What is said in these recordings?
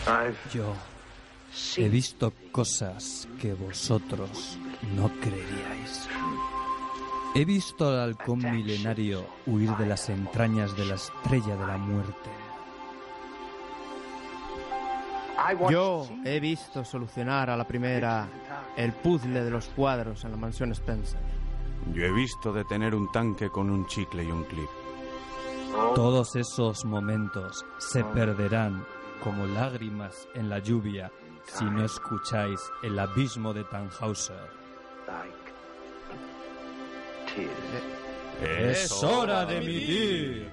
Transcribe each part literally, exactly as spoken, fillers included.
Yo he visto cosas que vosotros no creeríais. He visto al halcón milenario huir de las entrañas de la estrella de la muerte. Yo he visto solucionar a la primera el puzzle de los cuadros en la mansión Spencer. Yo he visto detener un tanque con un chicle y un clip. Todos esos momentos se perderán como lágrimas en la lluvia si no escucháis el abismo de Tannhäuser. ¡Es hora de emitir!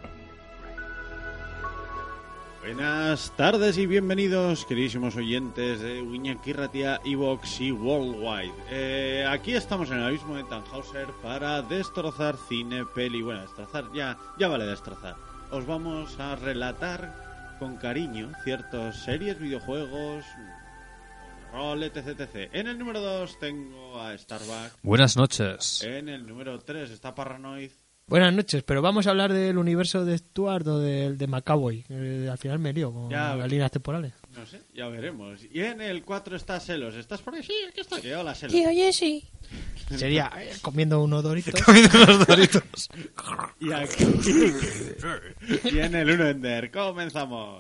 Buenas tardes y bienvenidos, queridísimos oyentes de Iñaki Ratia, Evox y Worldwide. Eh, aquí estamos en el abismo de Tannhäuser para destrozar cine, peli... Bueno, destrozar, ya, ya vale destrozar. Os vamos a relatar con cariño ciertas series, videojuegos, rol, etc, etcétera. En el número dos tengo a Starbuck. Buenas noches. En el número tres está Paranoid. Buenas noches, pero vamos a hablar del universo de Stuart o del de Macaboy. Eh, al final me lío con Ya, las líneas temporales. No sé, ya veremos. Y en el cuatro está Selos. ¿Estás por ahí? Sí, aquí estoy. Hola, Selos. Sí, oye, sí. Sería eh, comiendo unos doritos. Comiendo unos doritos. Y aquí... y en el uno Ender. Comenzamos.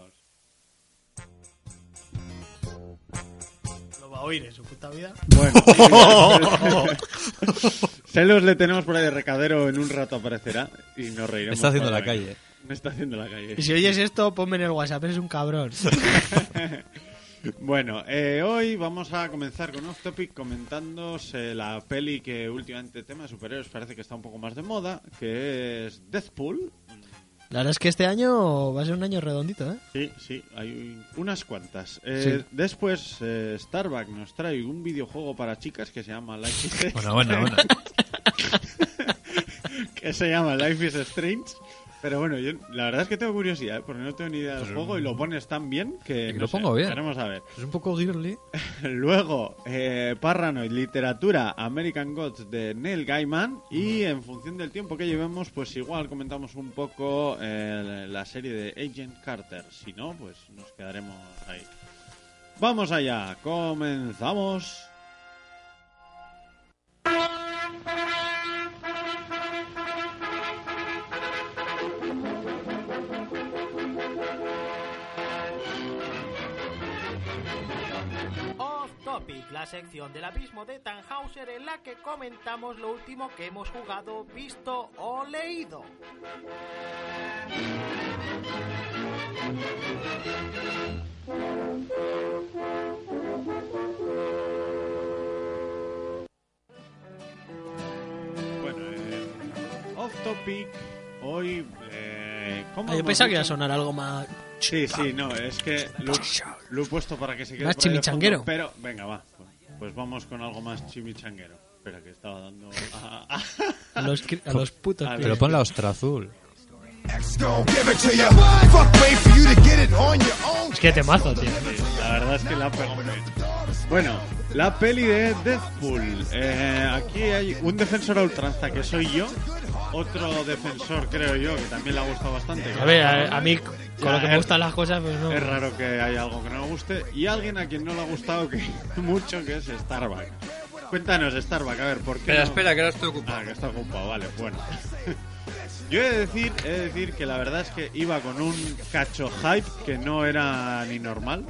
Lo va a oír en su puta vida. Bueno. Selos le tenemos por ahí de recadero, en un rato aparecerá y nos reiremos. Me está haciendo por la ahí. calle. Me está haciendo la calle. Y si oyes esto, ponme en el WhatsApp, eres un cabrón. Bueno, eh, hoy vamos a comenzar con Off Topic comentándoos la peli que últimamente tema de superhéroes parece que está un poco más de moda, que es Deathpool. La verdad es que este año va a ser un año redondito, ¿eh? Sí, sí, hay unas cuantas. Eh, Sí. Después, eh, Starbuck nos trae un videojuego para chicas que se llama Life is Strange. Bueno, bueno, bueno. que se llama Life is Strange. Pero bueno, yo la verdad es que tengo curiosidad, ¿eh? Porque no tengo ni idea del juego y lo pones tan bien que... Y no lo sé, pongo bien. Veremos a ver. Es un poco girly. Luego, eh, Paranoid, literatura, American Gods de Neil Gaiman. Y en función del tiempo que llevemos, pues igual comentamos un poco eh, la serie de Agent Carter. Si no, pues nos quedaremos ahí. Vamos allá, comenzamos. Topic, la sección del abismo de Tannhäuser en la que comentamos lo último que hemos jugado, visto o leído. Bueno, eh, Off Topic, hoy... Eh, ¿cómo Ah, yo hemos pensaba que iba a dicho? sonar algo más... Sí, sí, no, es que lo, lo he puesto para que se quede Más por ahí de chimichanguero. fondo, pero venga, va. Pues vamos con algo más chimichanguero. Espera, que estaba dando a, a, A los, cri- a los putos. A ver. Pero pon la ostra azul. Es que temazo, tío. la verdad es que la pegó muy bien. Bueno, la peli de Deathpool. Eh, aquí hay un defensor a ultranza que soy yo. Otro defensor, creo yo, que también le ha gustado bastante. A ver, a, a mí, con Ya, lo que me es- gustan las cosas, pues no. Es raro que haya algo que no le guste. Y alguien a quien no le ha gustado que mucho, que es Starbuck. Cuéntanos, Starbuck, a ver, ¿por qué Espera, no? espera, que ahora estoy ocupado. Ah, que está ocupado, vale, bueno. Yo he de decir, he de decir que la verdad es que iba con un cacho hype que no era ni normal.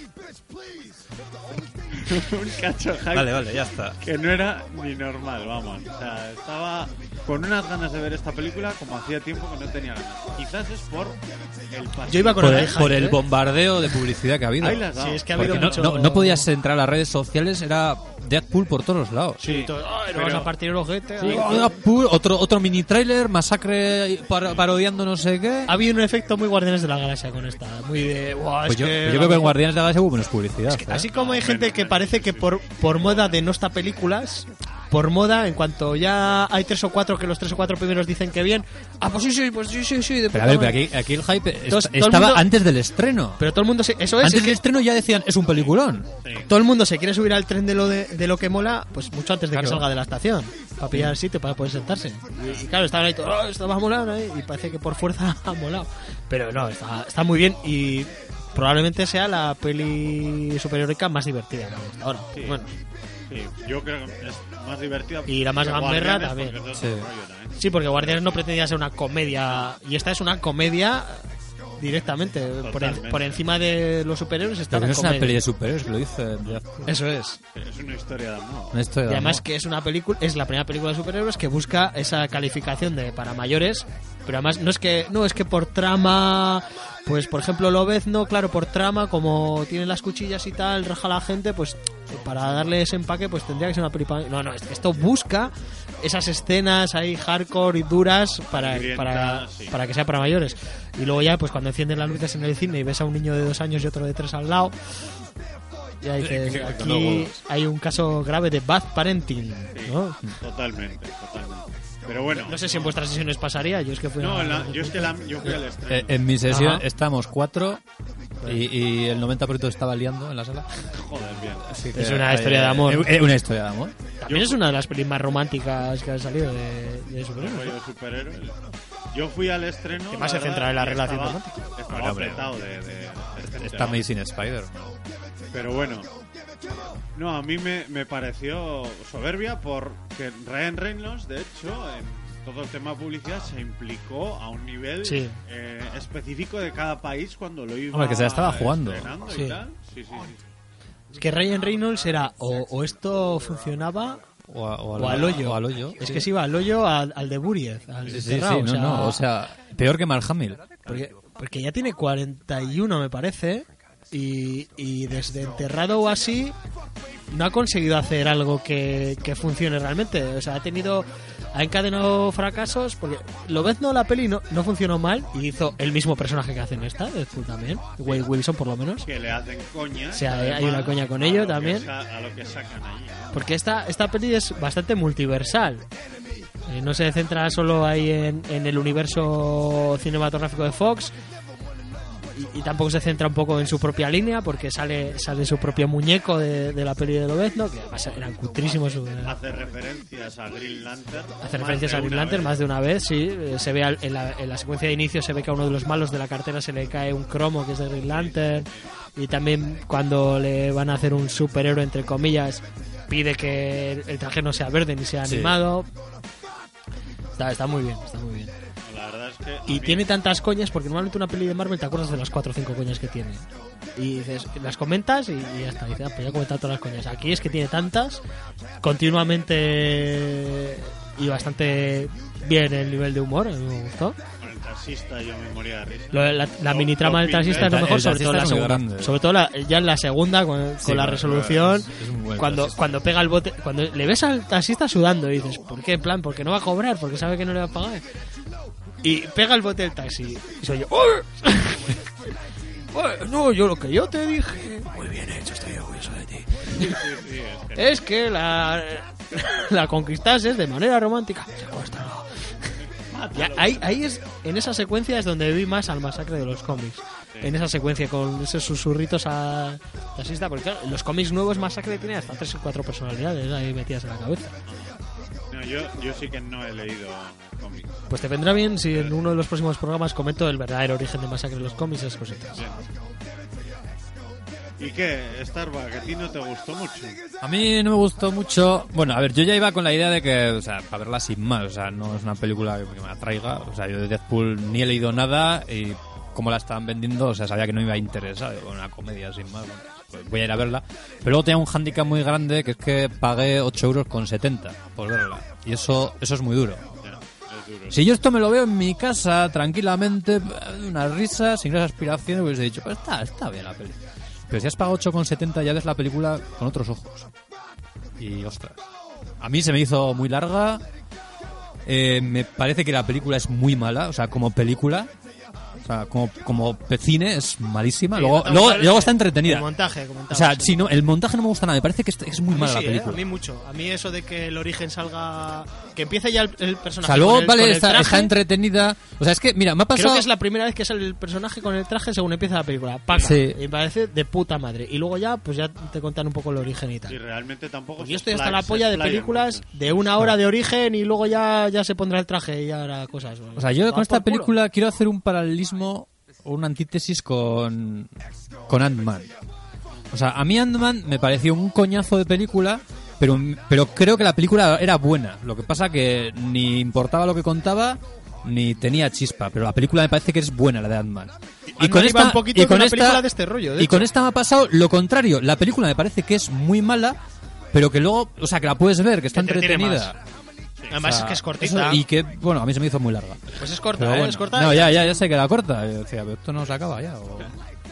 un cacho hype Vale, vale, ya está. que no era ni normal, vamos. O sea, estaba con unas ganas de ver esta película como hacía tiempo que no tenía ganas. Quizás es por el pasivo. Yo iba con Por el el, hype, por el ¿eh? bombardeo de publicidad que ha habido. Ahí las has dado. Sí, es que ha Porque habido no, mucho... no, no podías entrar a las redes sociales, era Deathpool por todos los lados. Sí, Todo, "Ay, no pero- vas a partir el ojete". Sí, Ah, Deathpool, otro, otro mini trailer, masacre par- parodiando no sé qué. Ha habido un efecto muy Guardianes de la Galaxia con esta. Muy de... "Buah, Pues es yo, que pues yo creo que en Guardianes de la Galaxia hubo menos publicidad. ¿eh? Así como hay No, gente menos, que menos, parece sí, que sí. por, por moda de no esta películas, por moda, en cuanto ya hay tres o cuatro que los tres o cuatro primeros dicen que bien, ah, pues sí, sí, pues sí, sí, sí. De Pero a puta ver, pero madre. aquí, aquí el hype est- Entonces, todo el estaba mundo- antes del estreno. Pero todo el mundo se... Eso es, Antes es del que estreno ya decían, es un peliculón. todo el mundo se quiere subir al tren de lo de, de lo que mola, pues mucho antes de que Claro. salga de la estación, para pillar el sitio, para poder sentarse. Y, y claro, estaban ahí todos, "Oh, esto va a molar", ¿eh? Y parece que por fuerza ha molado. Pero no, está, está muy bien y probablemente sea la peli superheroica más divertida que hasta ahora. Sí. Bueno. Sí, yo creo que es más divertida. Y la más que gamberra Guardianes, también. porque es Sí. otro rollo también. Sí, porque Guardianes no pretendía ser una comedia. Y esta es una comedia directamente. Por, en- Totalmente. por encima de los superhéroes está Pero la no es una comedia. peli de superhéroes, que lo dice Deadpool. Eso es. Es una historia de amor. Una historia Y de además amor. que es una película, es la primera película de superhéroes que busca esa calificación de para mayores, pero además no es que no es que por trama, pues por ejemplo Lobezno, claro, por trama como tiene las cuchillas y tal, raja a la gente, pues para darle ese empaque pues tendría que ser una película. No, no, es que esto busca esas escenas ahí hardcore y duras para Sangrientas, para, sí. para que sea para mayores. Y luego ya pues cuando encienden las luces en el cine y ves a un niño de dos años y otro de tres al lado, ya dices, aquí hay un caso grave de bad parenting, ¿no? Totalmente, totalmente. Pero bueno. No sé si en vuestras sesiones pasaría, yo es que fui No, a... en la- yo es que la- yo fui al estreno. Eh, en mi sesión Ajá. estamos cuatro y, y el noventa por ciento estaba liando en la sala. Joder, bien. Así Es una historia de amor. Es es una historia de amor. También es una de las pelis más románticas que han salido de, de El superhéroes. rollo de superhéroes. Yo fui al estreno. Que más la se centra en la verdad, relación estaba- romántica. Estaba Bueno, hombre. apretado de, de- de gente, Está ¿no? Amazing Spider. Pero bueno. No, a mí me, me pareció soberbia porque Ryan Reynolds, de hecho, en todo el tema publicidad se implicó a un nivel Sí. eh, específico de cada país cuando lo iba Hombre, que se la estaba jugando. estrenando y Sí. tal. Sí, sí, sí. Es que Ryan Reynolds era o, o esto funcionaba O, a- o o al hoyo. O al hoyo. Es sí. que se iba al hoyo al, al de Buriez, al Sí, sí, enterrado, sí, no, o sea, no. O sea, peor que Mark Hamill. Porque, porque ya tiene cuarenta y uno, me parece, y, y desde enterrado o así no ha conseguido hacer algo que, que funcione realmente. O sea, ha tenido, ha encadenado fracasos, porque Lobezno, la peli, no, no funcionó mal y hizo el mismo personaje que hace en esta, Deadpool también, Wade Wilson por lo menos. Que le hacen coña. O sea, además, hay una coña con a ello lo que también. sa- a lo que sacan allí. ¿no? Porque esta, esta peli es bastante multiversal. Eh, no se centra solo ahí en, en el universo cinematográfico de Fox. Y, y tampoco se centra un poco en su propia línea, porque sale sale su propio muñeco de, de la peli de Lobezno, que además eran cutrísimos. eh, Hace referencias a Green Lantern. Hace más referencias de a Green una Lantern vez. más de una vez, sí. Eh, Se ve al- en la, en la secuencia de inicio se ve que a uno de los malos de la cartera se le cae un cromo que es de Green Lantern. Y también cuando le van a hacer un superhéroe, entre comillas, pide que el, el traje no sea verde ni sea Sí. animado. Está, está muy bien, está muy bien. La verdad es que. a Y mí- tiene tantas coñas, porque normalmente una peli de Marvel te acuerdas de las cuatro o cinco coñas que tiene. Y dices, las comentas y, y ya está. Dices, ah, pues ya he comentado todas las coñas. Aquí es que tiene tantas, continuamente y bastante bien el nivel de humor, a mí me gustó. Con el taxista yo me moría de risa. Lo- la, la Lo- mini trama lo del taxista es pinta- lo mejor, el sobre todo en la taxista es muy segunda. grande. Sobre todo la- ya en la segunda, con, con Sí, la claro, resolución. es- es un buen cuando, taxista. cuando pega el bote, cuando le ves al taxista sudando y dices, ¿por qué? En plan, porque no va a cobrar, porque sabe que no le va a pagar. Y pega el bote del taxi y soy yo. ¡Uy! Uy, no, yo lo que yo te dije. Muy bien hecho, estoy orgulloso de ti. Sí, sí, es que- Es que la, la conquistases de manera romántica. Secuéstralo. Y ahí, ahí es, en esa secuencia es donde vi más al masacre de los cómics. En esa secuencia con esos susurritos a taxista, porque claro, en los cómics nuevos masacre tiene hasta tres o cuatro personalidades ahí metidas en la cabeza. No, yo, yo sí que no he leído cómics. Pues te vendrá bien si en uno de los próximos programas comento el verdadero origen de masacre de los cómics y esas cositas. Bien. ¿Y qué, Starbuck? ¿A ti no te gustó mucho? A mí no me gustó mucho. Bueno, a ver, yo ya iba con la idea de que, o sea, para verla sin más, o sea, no es una película que, que me atraiga. O sea, yo de Deadpool ni he leído nada y como la estaban vendiendo, o sea, sabía que no me iba a interesar. Digo, una comedia sin más, bueno, pues voy a ir a verla. Pero luego tenía un hándicap muy grande, que es que pagué ocho euros con setenta por verla. Y eso, eso es muy duro. Ya, es duro. Si yo esto me lo veo en mi casa, tranquilamente, una risa, sin esas aspiraciones, hubiese dicho, pues está, está bien la peli. Pero si has pagado ocho con setenta ya ves la película con otros ojos. Y ostras. A mí se me hizo muy larga. Eh, me parece que la película es muy mala, o sea, como película. O sea, como, como cine es malísima. Sí, luego, no, luego, pero luego el- está entretenida. El montaje, O comentaba, sea, sí. si no, el montaje no me gusta nada. Me parece que es, es muy A mí mala sí, la ¿eh? película. A mí mucho. A mí eso de que el origen salga... Que empiece ya el, el O personaje sea, luego, con el, vale, con el está, traje. está entretenida. O sea, es que, mira, me ha pasado. Creo que es la primera vez que sale el personaje con el traje según empieza la película. Paca. Sí. Y me parece de puta madre. Y luego ya, pues ya te contan un poco el origen y tal. Y realmente tampoco Porque se yo estoy hasta expla- la se polla de explayan películas mucho. de una hora de origen y luego ya, ya se pondrá el traje y ya hará cosas. O sea, yo Va con esta por culo. película quiero hacer un paralelismo una antítesis con, con Ant-Man. O sea, a mí Ant-Man me pareció un coñazo de película, pero, pero creo que la película era buena. Lo que pasa que ni importaba lo que contaba, ni tenía chispa. Pero la película me parece que es buena, la de Ant-Man. Y con esta, un poquito y con esta película de este rollo, de y hecho. con esta me ha pasado lo contrario. La película me parece que es muy mala, pero que luego, o sea, que la puedes ver, que está entretenida. Sí. Además, o sea, es que es cortita. Eso, y que, bueno, a mí se me hizo muy larga. Pues es corta, bueno, ¿eh? Es corta. No, ya, ya, ya sé que era corta. Yo decía, pero esto no se acaba ya. O...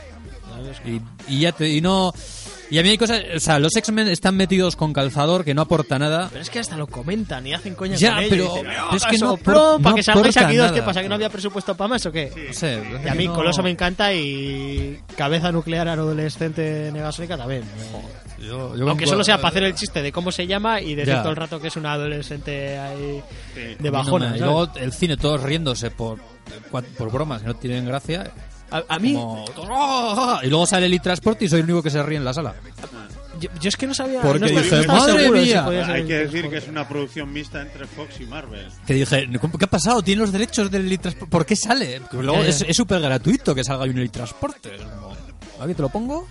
Y, y ya te, y no... Y a mí hay cosas... O sea, los X-Men están metidos con calzador que no aporta nada. Pero es que hasta lo comentan y hacen coña ya, con ello. pero, dicen, pero es que no, pro, no para que salgáis aquí dos, ¿qué nada. pasa? ¿Que no había presupuesto para más o qué? Sí. No sé. Y a mí no... Coloso me encanta y Cabeza Nuclear Adolescente Negasónica también. Yo, yo Aunque con... solo sea para hacer el chiste de cómo se llama y decir ya. todo el rato que es una adolescente ahí Sí. de bajona. No me... Y luego el cine todos riéndose por, por bromas que no tienen gracia. A, a mí... Como... Y luego sale el e-transporte y soy el único que se ríe en la sala. Yo, yo es que no sabía... Porque no, dije, no estaba madre seguro de si mía. podía ser Hay el que decir transporte. que es una producción mixta entre Fox y Marvel. Que dije, ¿qué ha pasado? ¿Tiene los derechos del e-transporte? ¿Por qué sale? Porque luego Eh. es súper gratuito que salga un e-transporte. ¿Aquí te lo pongo?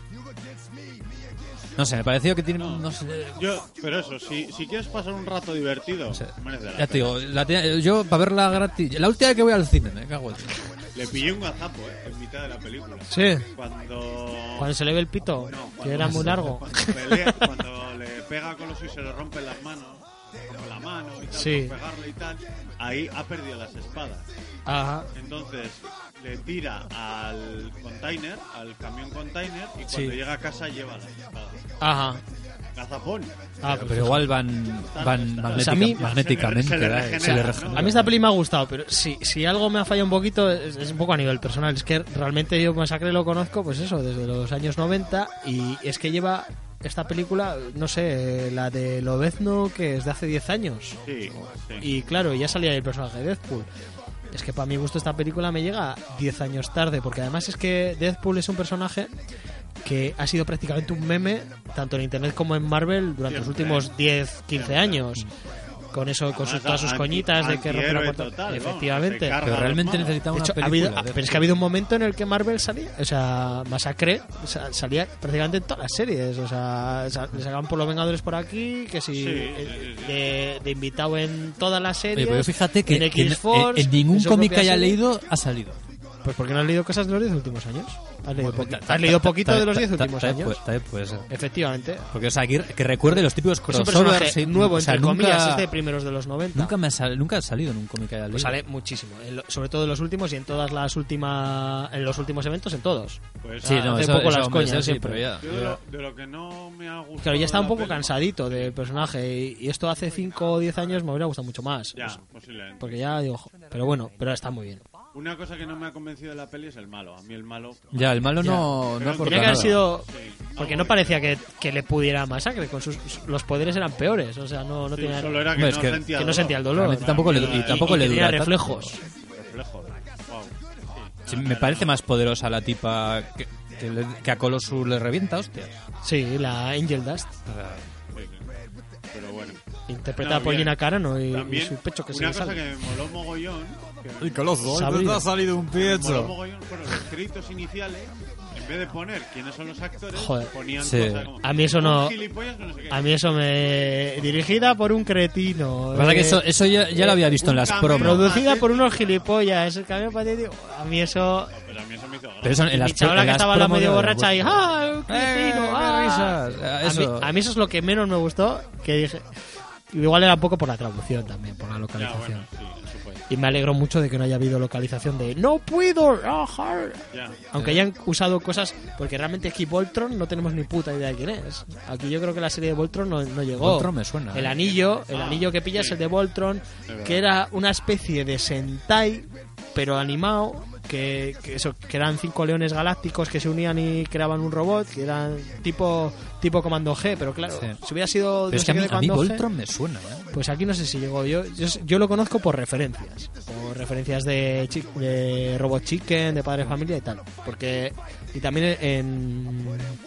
No sé, me pareció que tiene... No sé... Yo, pero eso, si, si quieres pasar un rato divertido, No sé. merece la Ya te pena. digo, la te- yo para verla gratis... La última vez que voy al cine, me cago en... Le pillé un gazapo, eh, en mitad de la película. Sí. Cuando... Cuando se le ve el pito, No, que cuando- era muy largo. Cuando, pelea, cuando le pega con los y se le rompen las manos, con la mano y tal, Sí. por pegarle y tal, ahí ha perdido las espadas. Ajá. Entonces le tira al container, al camión container, y cuando Sí. llega a casa lleva las espadas. Ajá. Gazapón. Ah, Pero, pues pero igual van, van O magnética- sea, a mí- magnéticamente. se le ¿verdad? regenera, Se le ¿no? regenera. A mí esta peli me ha gustado, pero si, si algo me ha fallado un poquito es, es un poco a nivel personal. Es que realmente yo Masacre lo conozco, pues eso, desde los años noventa y es que lleva esta película, no sé, la de Lobezno, que es de hace diez años. Sí, sí. Y claro, ya salía el personaje de Deadpool. Es que para mi gusto esta película me llega diez años tarde, porque además es que Deadpool es un personaje que ha sido prácticamente un meme, tanto en internet como en Marvel, durante los Siempre. últimos diez, quince años. Con eso, con sus, Además, todas sus anti- coñitas de que rompe la antihéroe puerta. total, vamos, Efectivamente. se carga Pero a realmente los malos. necesitaba De una hecho, ha película. habido, de- pero es que ha habido un momento en el que Marvel salía, o sea, Masacre sa- salía prácticamente en todas las series, o sea, sa- le sacaban por los Vengadores por aquí, que si Sí, eh, sí, sí, sí. De, de invitado en todas las Oye, series. pero fíjate que, en que en, X-Force, en ningún en su cómic que propia haya serie. leído ha salido. Pues porque no has leído cosas de los diez últimos años. ¿Has leído, Bueno, poqui- ta- has leído ta- poquito ta- de los ta- diez ta- últimos ta- años? puede- También puede ser. Efectivamente. Porque, o sea, que, que recuerde los típicos Es un crossovers. personaje y- nuevo, o sea, entre nunca, comillas, es de primeros de los noventa. nunca, me ha sal- nunca ha salido en un cómic que haya leído. Pues sale muchísimo, en lo- sobre todo en los últimos y en todas las últimas, en los últimos eventos, en todos. Pues, Sí, ah, no, hace eso, poco eso, las hombre, coñas eso sí, siempre. pero ya. yo de lo, de lo que no me ha gustado. Claro, ya está de un la poco peli- cansadito del personaje y, y esto hace cinco o diez años me hubiera gustado mucho más. Ya, Pues, posiblemente. porque ya digo, jo, pero bueno, pero está muy bien. Una cosa que no me ha convencido de la peli es el malo. A mí el malo... Ya, el malo Ya. no, Pero no aporta Tenía que haber nada. sido... Sí, Porque algo no parecía que, que le pudiera Masacre, con sus los poderes eran peores, o sea, no, no Sí, tenía... solo era que, Hombre, es no, que- sentía que no sentía el dolor. Realmente tampoco le, y tampoco y le tenía dura tanto. reflejos. Reflejo. Wow. Sí, me parece más poderosa la tipa que, que, le- que a Colossus le revienta, hostia. Sí, la Angel Dust, O sea, Sí, sí. Pero bueno. interpretada No, por bien. Gina Carano y, y También, su pecho que se una le cosa sale. que me moló mogollón... Que ¡Y Colossus! Sabrina. ha salido un me moló mogollón fueron los créditos iniciales. En vez de poner quiénes son los actores, Joder. ponían Sí. cosas como... A mí eso no- "Un gilipollas que no sé qué". A mí eso me... Dirigida por un cretino. Lo que pasa es que eh, eso, eso ya, ya lo había visto en un las cameo. promos. Producida por unos gilipollas. El cambio patético. A mí eso... Pero a mí eso me hizo gracia. Pero eso en Mi las, chavala en que las estaba la promos medio ya lo borracha había y puesto. ¡ah, un cretino! ¡Eh, ah". qué risas! A mí, Eso. a mí eso es lo que menos me gustó. Que dije... Igual era un poco por la traducción también, por la Ya, localización. bueno, sí, eso puede. Y me alegro mucho de que no haya habido localización de ¡no puedo! rajar". Ya. Aunque hayan usado cosas... Porque realmente aquí Voltron no tenemos ni puta idea de quién es. Aquí yo creo que la serie de Voltron no, no llegó. Voltron me suena. El ¿eh? anillo, el Ah, anillo que pillas sí. el de Voltron, verdad. que era una especie de Sentai, pero animado, que, que eso, que eran cinco leones galácticos que se unían y creaban un robot, que eran tipo tipo Comando G, pero claro, Sí. si hubiera sido Pero no es sé que a qué mí, de a mí Comando G, Voltron me suena, ¿eh? pues aquí no sé si llegó. Yo, yo, yo lo conozco por referencias. Por referencias de, Chi- de Robot Chicken, de Padre Familia y tal. Porque. Y también en.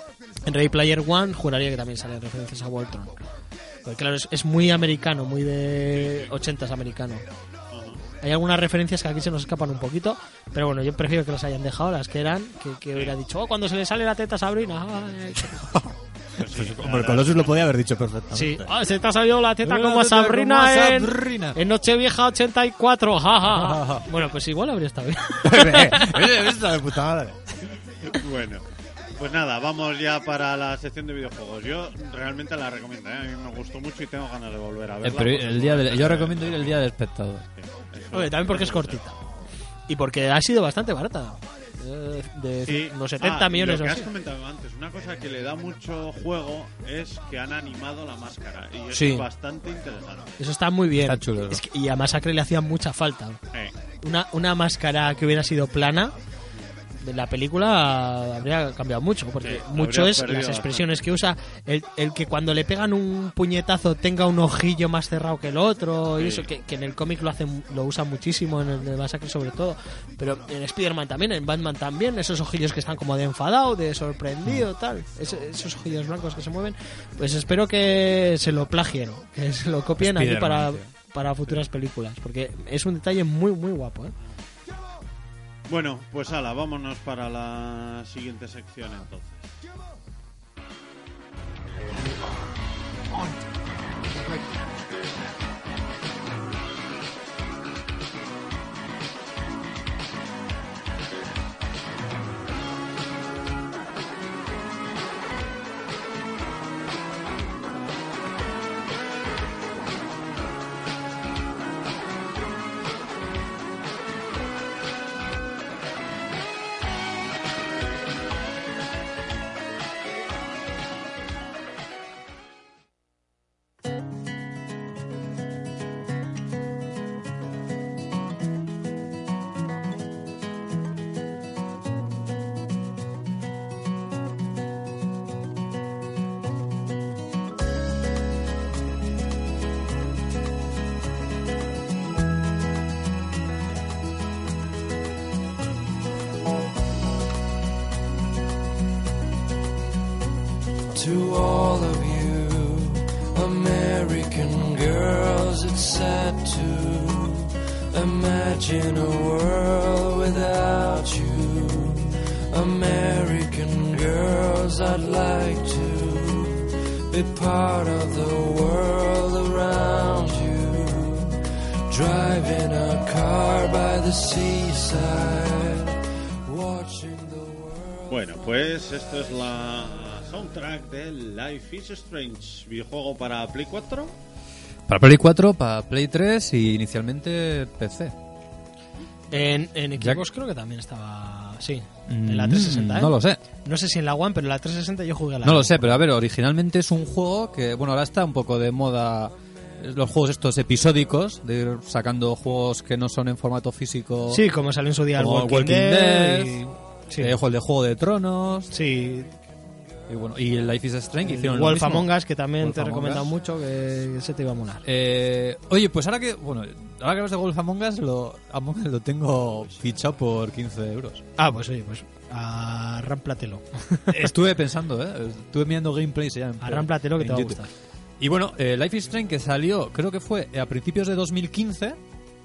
En Ready Player One juraría que también salen referencias a Voltron. Porque claro, es, es muy americano, muy de ochentas americano. Hay algunas referencias que aquí se nos escapan un poquito, pero bueno, yo prefiero que las hayan dejado, las que eran, que, que hubiera dicho, oh, cuando se le sale la teta a Sabrina. Ay, pues sí, hombre, Colossus lo podía haber dicho perfectamente. Sí, oh, se te ha salido la teta como a Sabrina, como a en, Sabrina. en Nochevieja ochenta y cuatro. Ja, ja, ja. Bueno, pues igual habría estado bien. Esta de puta madre. Bueno, pues nada, vamos ya para la sección de videojuegos. Yo realmente la recomiendo, ¿eh? A mí me gustó mucho y tengo ganas de volver a verla. Eh, pero el día del, yo recomiendo ir el día del espectador. Oye, también porque es cortita. Y porque ha sido bastante barata. De, de sí. unos setenta ah, millones lo que o has así. comentado antes, una cosa que le da mucho juego es que han animado la máscara. Y eso Sí. es bastante interesante. Eso está muy bien. Está chulo, ¿no? Es que, y a Masacre le hacía mucha falta. Eh. Una, una máscara que hubiera sido plana de la película habría cambiado mucho, porque Sí, mucho habría es perdido las expresiones que usa, el, el que cuando le pegan un puñetazo tenga un ojillo más cerrado que el otro, Sí. y eso que, que en el cómic lo hacen, lo usan muchísimo, en el de Masacre sobre todo, pero en Spider-Man también, en Batman también, esos ojillos que están como de enfadado, de sorprendido, tal, es- esos ojillos blancos que se mueven, pues espero que se lo plagien, que se lo copien aquí Spider-Man, para, tío. para futuras películas, porque es un detalle muy muy guapo, ¿eh? Bueno, pues ala, vámonos para la siguiente sección entonces. To all of you American girls, it's sad to imagine a world without you. American girls, I'd like to be part of the world around you. Driving a car by the seaside, watching the world. Bueno, pues esto es la soundtrack de Life is Strange, videojuego para Play cuatro. Para Play cuatro, para Play tres y inicialmente P C. En, en Ya Xbox creo que también estaba... Sí, en la trescientos sesenta, ¿eh? No lo sé. No sé si en la One, pero en la trescientos sesenta yo jugué a la No lo One. sé, pero a ver, originalmente es un juego que, bueno, ahora está un poco de moda los juegos estos episódicos, de ir sacando juegos que no son en formato físico. Sí, como salió en su día el como Walking, Walking Dead. Dead, y- sí. eh, el de Juego de Tronos. Sí, Y bueno, y el Life is Strange hicieron lo Wolf mismo. Among Us, que también Wolf te he Among recomendado Us. mucho, que ese te iba a molar. Eh, oye, pues ahora que, bueno, ahora que hablas de Wolf Among Us, lo, Among Us lo tengo fichado por quince euros. Ah, pues oye, pues arrámplatelo. Estuve pensando, ¿eh? Estuve mirando gameplays ya en, Arrámplatelo que en te va a YouTube. gustar. Y bueno, eh, Life is Strange, que salió, creo que fue a principios de dos mil quince,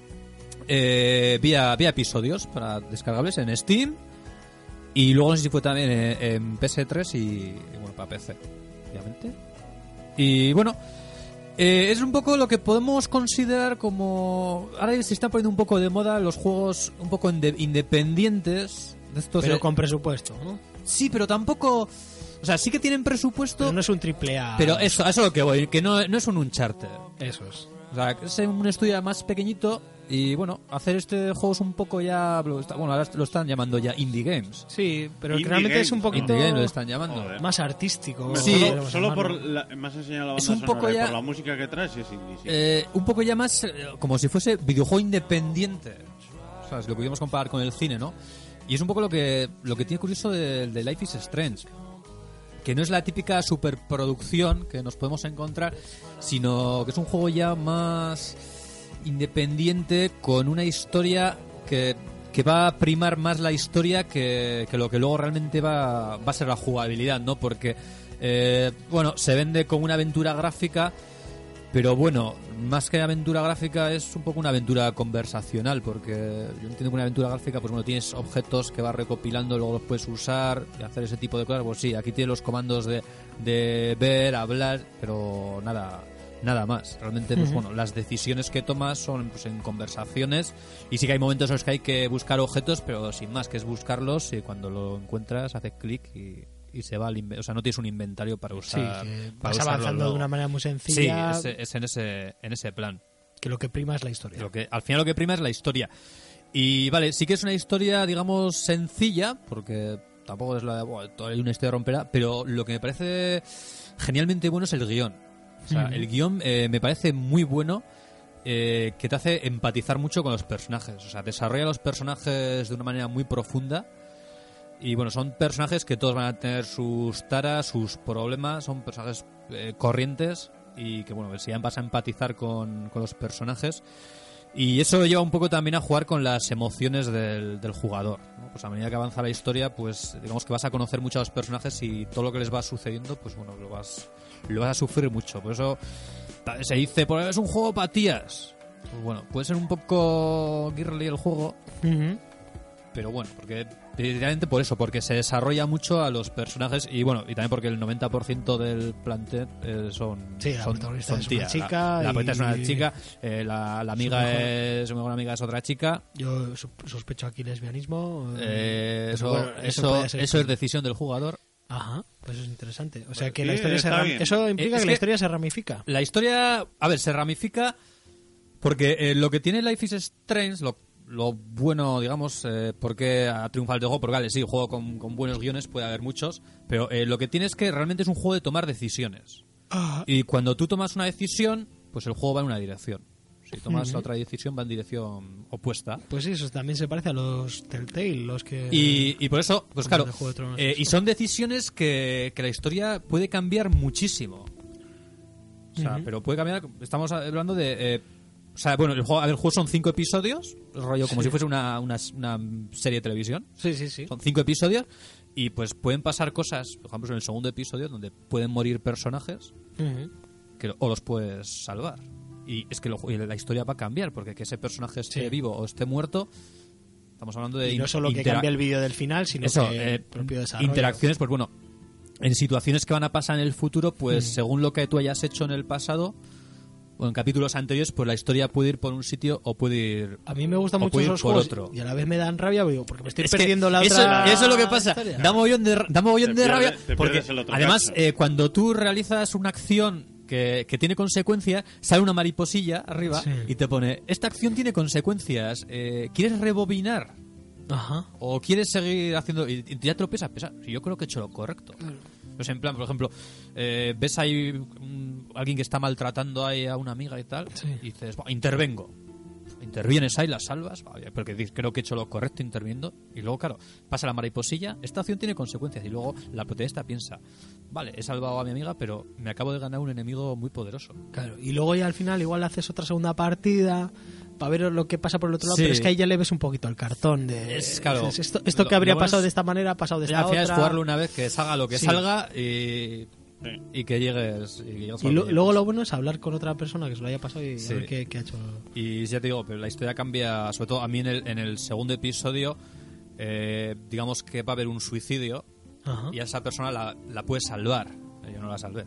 eh, vía, vía episodios para descargables en Steam, y luego no sé si fue también en, en P S tres y, y bueno, para P C, obviamente. Y bueno, eh, es un poco lo que podemos considerar como... Ahora se están poniendo un poco de moda los juegos un poco inde- independientes de estos... Pero eh, con presupuesto, ¿no? Sí, pero tampoco... O sea, sí que tienen presupuesto... Pero no es un triple A. Pero eso, a eso es lo que voy, que no, no es un Uncharted. Eso es. O sea, que es un estudio más pequeñito y bueno, hacer este juego es un poco ya... lo está- Bueno, ahora lo están llamando ya Indie Games. Sí, pero Indie realmente Games, es un ¿no? poquito Indie Games lo están llamando. Joder. más artístico. Sí. Solo, podríamos solo por llamarlo. la, me has enseñado la banda Es un sonora poco y ya- por la música que traes y es indie, sí. Eh, un poco ya más eh, como si fuese videojuego independiente. O sea, si lo pudiéramos comparar con el cine, ¿no? Y es un poco lo que lo que tiene curioso de, de Life is Strange. Que no es la típica superproducción que nos podemos encontrar, sino que es un juego ya más independiente, con una historia que, que va a primar más la historia que, que lo que luego realmente va, va a ser la jugabilidad, ¿no? Porque, eh, bueno, se vende como una aventura gráfica, Pero bueno, más que aventura gráfica es un poco una aventura conversacional, porque yo entiendo que una aventura gráfica, pues bueno, tienes objetos que vas recopilando, luego los puedes usar y hacer ese tipo de cosas. Pues sí, aquí tienes los comandos de, de ver, hablar, pero nada nada más. Realmente, pues Uh-huh. bueno, las decisiones que tomas son pues en conversaciones, y sí que hay momentos en los que hay que buscar objetos, pero sin más, que es buscarlos, y cuando lo encuentras haces clic y... y se va al inve- o sea, no tienes un inventario para Sí, usar, que para vas usarlo avanzando luego. de una manera muy sencilla. Sí, es, es en ese en ese plan. Que lo que prima es la historia. Lo que al final lo que prima es la historia. Y vale, sí que es una historia, digamos, sencilla, porque tampoco es la de bueno, hay una historia rompera, pero lo que me parece genialmente bueno es el guión. O sea, Ujú. el guión eh, me parece muy bueno, eh, que te hace empatizar mucho con los personajes. O sea, desarrolla los personajes de una manera muy profunda. Y bueno, son personajes que todos van a tener sus taras, sus problemas, son personajes eh, corrientes, y que bueno, si ya vas a empatizar con, con los personajes. Y eso lleva un poco también a jugar con las emociones del, del jugador, ¿no? Pues a medida que avanza la historia, pues digamos que vas a conocer mucho a los personajes, y todo lo que les va sucediendo, pues bueno, lo vas, lo vas a sufrir mucho. Por eso ta- se dice, pues es un juego para tías. Pues bueno, puede ser un poco girly el juego, Ujú. pero bueno, porque precisamente por eso, porque se desarrolla mucho a los personajes, y bueno, y también porque el noventa por ciento del plantel eh, son, Sí, la son, protagonista son es una tías. chica La, la protagonista y- es una chica, eh, la, la amiga mejor- es, su mejor amiga es otra chica. Yo sus- sospecho aquí lesbianismo. Eh, pero eso, bueno, eso, puede ser- eso es decisión del jugador. Ajá, pues es interesante. O sea Pues que sí, la historia se está ram- bien. eso implica Es que la que- historia se ramifica. La historia, a ver, se ramifica porque eh, lo que tiene Life is Strange, lo, lo bueno, digamos, eh, porque ha triunfado el juego, porque vale, sí, juego con, con buenos guiones, puede haber muchos, pero eh, lo que tiene es que realmente es un juego de tomar decisiones. Y cuando tú tomas una decisión, pues el juego va en una dirección. Si tomas Ujú. otra decisión, va en dirección opuesta. Pues sí, eso también se parece a los Telltale, los que... Y, y por eso, pues Como claro, de Juego de Tronos, eh, eso. y son decisiones que, que la historia puede cambiar muchísimo. O sea, Ujú. pero puede cambiar. Estamos hablando de. eh, o sea, bueno, el juego, a ver, el juego son cinco episodios, rollo como Sí. si fuese una, una, una serie de televisión. Sí, sí, sí. Son cinco episodios, y pues pueden pasar cosas, por ejemplo, en el segundo episodio, donde pueden morir personajes Ujú. que, o los puedes salvar. Y es que lo- y la historia va a cambiar, porque que ese personaje esté Sí. vivo o esté muerto, estamos hablando de Y no in- solo que intera- cambia el vídeo del final, sino eso, que eh, el propio desarrollo. interacciones, pues bueno, en situaciones que van a pasar en el futuro, pues Mm. según lo que tú hayas hecho en el pasado o en capítulos anteriores, pues la historia puede ir por un sitio o puede ir A mí me gustan o mucho puede ir esos por juegos otro. y a la vez me dan rabia digo, porque me estoy Es que perdiendo la eso, otra eso es lo que pasa, historia. da mogollón de, da mogollón Te de pierdes- rabia, te porque pierdes el otro además cacho. eh, cuando tú realizas una acción que, que tiene consecuencias, sale una mariposilla arriba Sí. y te pone, esta acción tiene consecuencias, eh, ¿quieres rebobinar? Ajá. ¿O quieres seguir haciendo...? Y, y ya te lo piensas, pensar, si yo creo que he hecho lo correcto. Pues en plan, por ejemplo, eh, ves ahí un- alguien que está maltratando ahí a una amiga y tal, Sí. y dices, "Buah, intervengo". Intervienes ahí, la salvas, vale, porque dices, creo que he hecho lo correcto interviniendo. Y luego, claro, pasa la mariposilla, esta acción tiene consecuencias. Y luego la protagonista piensa, vale, he salvado a mi amiga, pero me acabo de ganar un enemigo muy poderoso. Claro, y luego ya al final igual haces otra segunda partida para ver lo que pasa por el otro lado, Sí. pero es que ahí ya le ves un poquito el cartón de Es, claro, dices, esto, esto lo- que habría lo bueno pasado es- de esta manera ha pasado de Ya, esta al final otra. es jugarlo una vez, que salga lo que Sí. salga y, Sí. y que llegues. Y, que llegues Y a lo- lo que luego llegues. lo bueno es hablar con otra persona que se lo haya pasado y Sí. a ver qué, qué ha hecho. Y ya te digo, pero la historia cambia, sobre todo a mí en el, en el segundo episodio, eh, digamos que va a haber un suicidio Ajá. y a esa persona la, la puedes salvar. Yo no la salvé.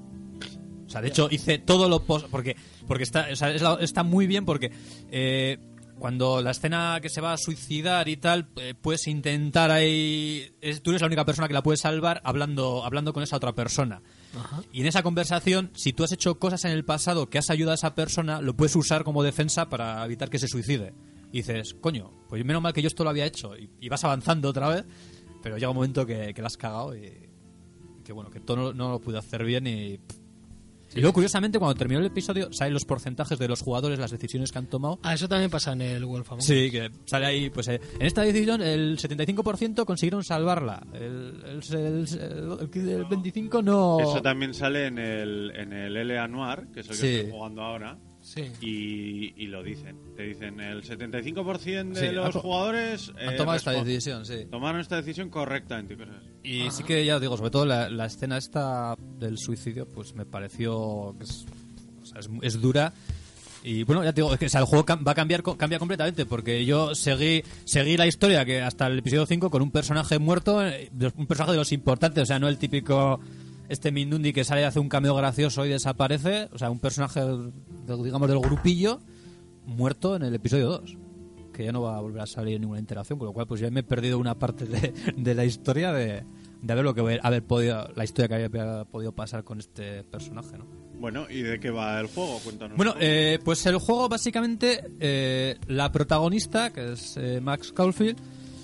O sea, de hecho hice todo lo posible, porque, porque está, o sea, es la- está muy bien porque eh, cuando la escena que se va a suicidar y tal, eh, puedes intentar ahí, es- tú eres la única persona que la puede salvar hablando, hablando con esa otra persona. Ajá. Y en esa conversación, si tú has hecho cosas en el pasado que has ayudado a esa persona, lo puedes usar como defensa para evitar que se suicide. Y dices, coño, pues menos mal que yo esto lo había hecho. Y, y vas avanzando otra vez, pero llega un momento que, que la has cagado y que bueno, que todo no, no lo pude hacer bien y... Y luego, curiosamente, cuando terminó el episodio, salen los porcentajes de los jugadores, las decisiones que han tomado. Ah, eso también pasa en el Wolf Among Us. Sí, que sale ahí, pues eh, en esta decisión el setenta y cinco por ciento consiguieron salvarla. El, el, el, el- el veinticinco por ciento no... Eso también sale en el, en el L A Noir, que es el que Sí. estoy jugando ahora. Sí. Y, y lo dicen. Te dicen, el setenta y cinco por ciento de Sí, los han to- jugadores Han eh, tomado esta respon- decisión, sí. tomaron esta decisión correctamente. y cosas así. Y sí que ya os digo, sobre todo la, la escena esta del suicidio, pues me pareció que es O sea, es, es dura. Y bueno, ya te digo, es que o sea, el juego cam- va a cambiar cambia completamente, porque yo seguí seguí la historia que hasta el episodio cinco con un personaje muerto, eh, un personaje de los importantes, o sea, no el típico este Mindundi que sale y hace un cameo gracioso y desaparece, o sea, un personaje, de, digamos, del grupillo muerto en el episodio dos, que ya no va a volver a salir en ninguna interacción, con lo cual pues ya me he perdido una parte de, de la historia de, de haber lo que haber podido, la historia que había podido pasar con este personaje, ¿no? Bueno, ¿y de qué va el juego? Cuéntanos. Bueno, eh, pues el juego básicamente, eh, la protagonista, que es eh, Max Caulfield,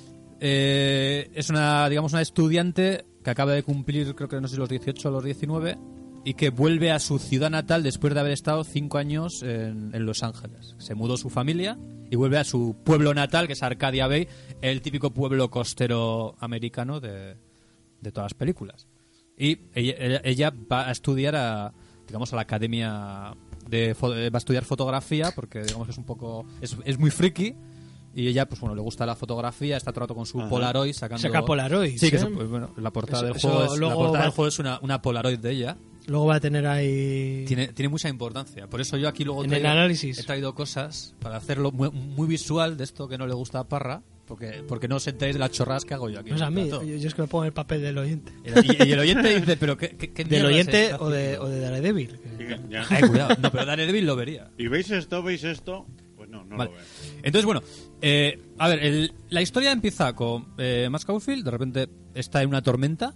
eh, es una, digamos, una estudiante que acaba de cumplir, creo que no sé si los dieciocho o los diecinueve, y que vuelve a su ciudad natal después de haber estado cinco años en, en Los Ángeles. Se mudó su familia y vuelve a su pueblo natal, que es Arcadia Bay, el típico pueblo costero americano de, de todas las películas. Y ella, ella va a estudiar a... digamos a la academia de va a estudiar fotografía porque digamos que es un poco es, es muy friki y ella pues bueno le gusta la fotografía, está todo el rato con su Ajá. Polaroid sacando saca Polaroid sí que ¿eh? es, pues, bueno la portada eso, del juego es, la portada va... del juego es una, una Polaroid de ella. Luego va a tener ahí tiene tiene mucha importancia, por eso yo aquí luego en traigo, el análisis he traído cosas para hacerlo muy, muy visual de esto que no le gusta a Parra. Porque, porque no os enteréis de las chorradas que hago yo aquí. No es a mí, yo, yo es que me pongo el papel del oyente. Y, y el oyente dice, pero ¿qué, qué, qué ¿Del oyente o de, o de Daredevil? Ya. Ay, cuidado. No, pero Daredevil lo vería. ¿Y veis esto? ¿Veis esto? Pues no, no vale. lo veo. Entonces, bueno, eh, a ver, el, la historia empieza con eh, Max Caulfield, de repente está en una tormenta,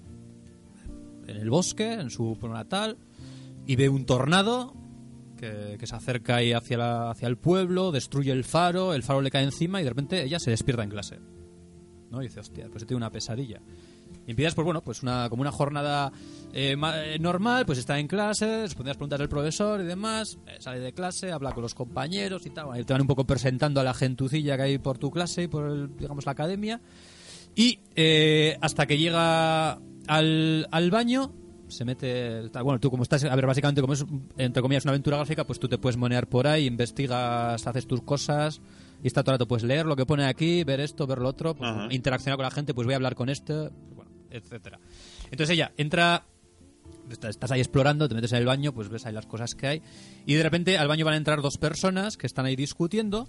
en el bosque, en su pueblo natal, y ve un tornado que, que se acerca ahí hacia, la, hacia el pueblo, destruye el faro, el faro le cae encima y de repente ella se despierta en clase, ¿no? Y dice, hostia, pues he tenido una pesadilla. Y empiezas, pues bueno, pues una, como una jornada eh, normal, pues está en clase, responde las preguntas del profesor y demás, eh, sale de clase, habla con los compañeros y tal, bueno, y te van un poco presentando a la gentucilla que hay por tu clase y por, el, digamos, la academia, y eh, hasta que llega al, al baño, se mete, bueno, tú como estás, a ver, básicamente como es, entre comillas, una aventura gráfica, pues tú te puedes monear por ahí, investigas, haces tus cosas... Y está todo el rato, pues leer lo que pone aquí, ver esto, ver lo otro, pues, interaccionar con la gente, pues voy a hablar con este, bueno, etcétera. Entonces ella entra, estás ahí explorando, te metes en el baño, pues ves ahí las cosas que hay, y de repente al baño van a entrar dos personas que están ahí discutiendo,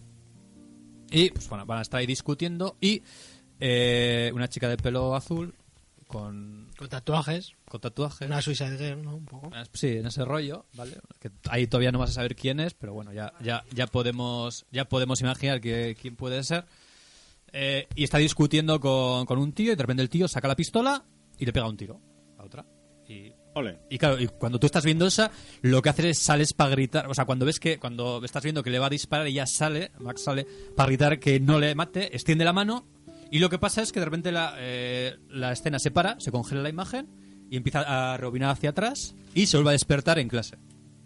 y pues bueno, van a estar ahí discutiendo, y eh, una chica de pelo azul, con... Con tatuajes. Con tatuajes. Una Suicide Girl, ¿no? Un poco. Sí, en ese rollo, ¿vale? Que ahí todavía no vas a saber quién es, pero bueno, ya ya ya podemos ya podemos imaginar que, quién puede ser. Eh, y está discutiendo con, con un tío y de repente el tío saca la pistola y le pega un tiro a otra. Y, Ole. y claro, y cuando tú estás viendo esa, lo que haces es sales para gritar. O sea, cuando ves que, cuando estás viendo que le va a disparar, ella sale, Max sale para gritar que no le mate, extiende la mano. Y lo que pasa es que de repente la, eh, la escena se para, se congela la imagen y empieza a rebobinar hacia atrás y se vuelve a despertar en clase.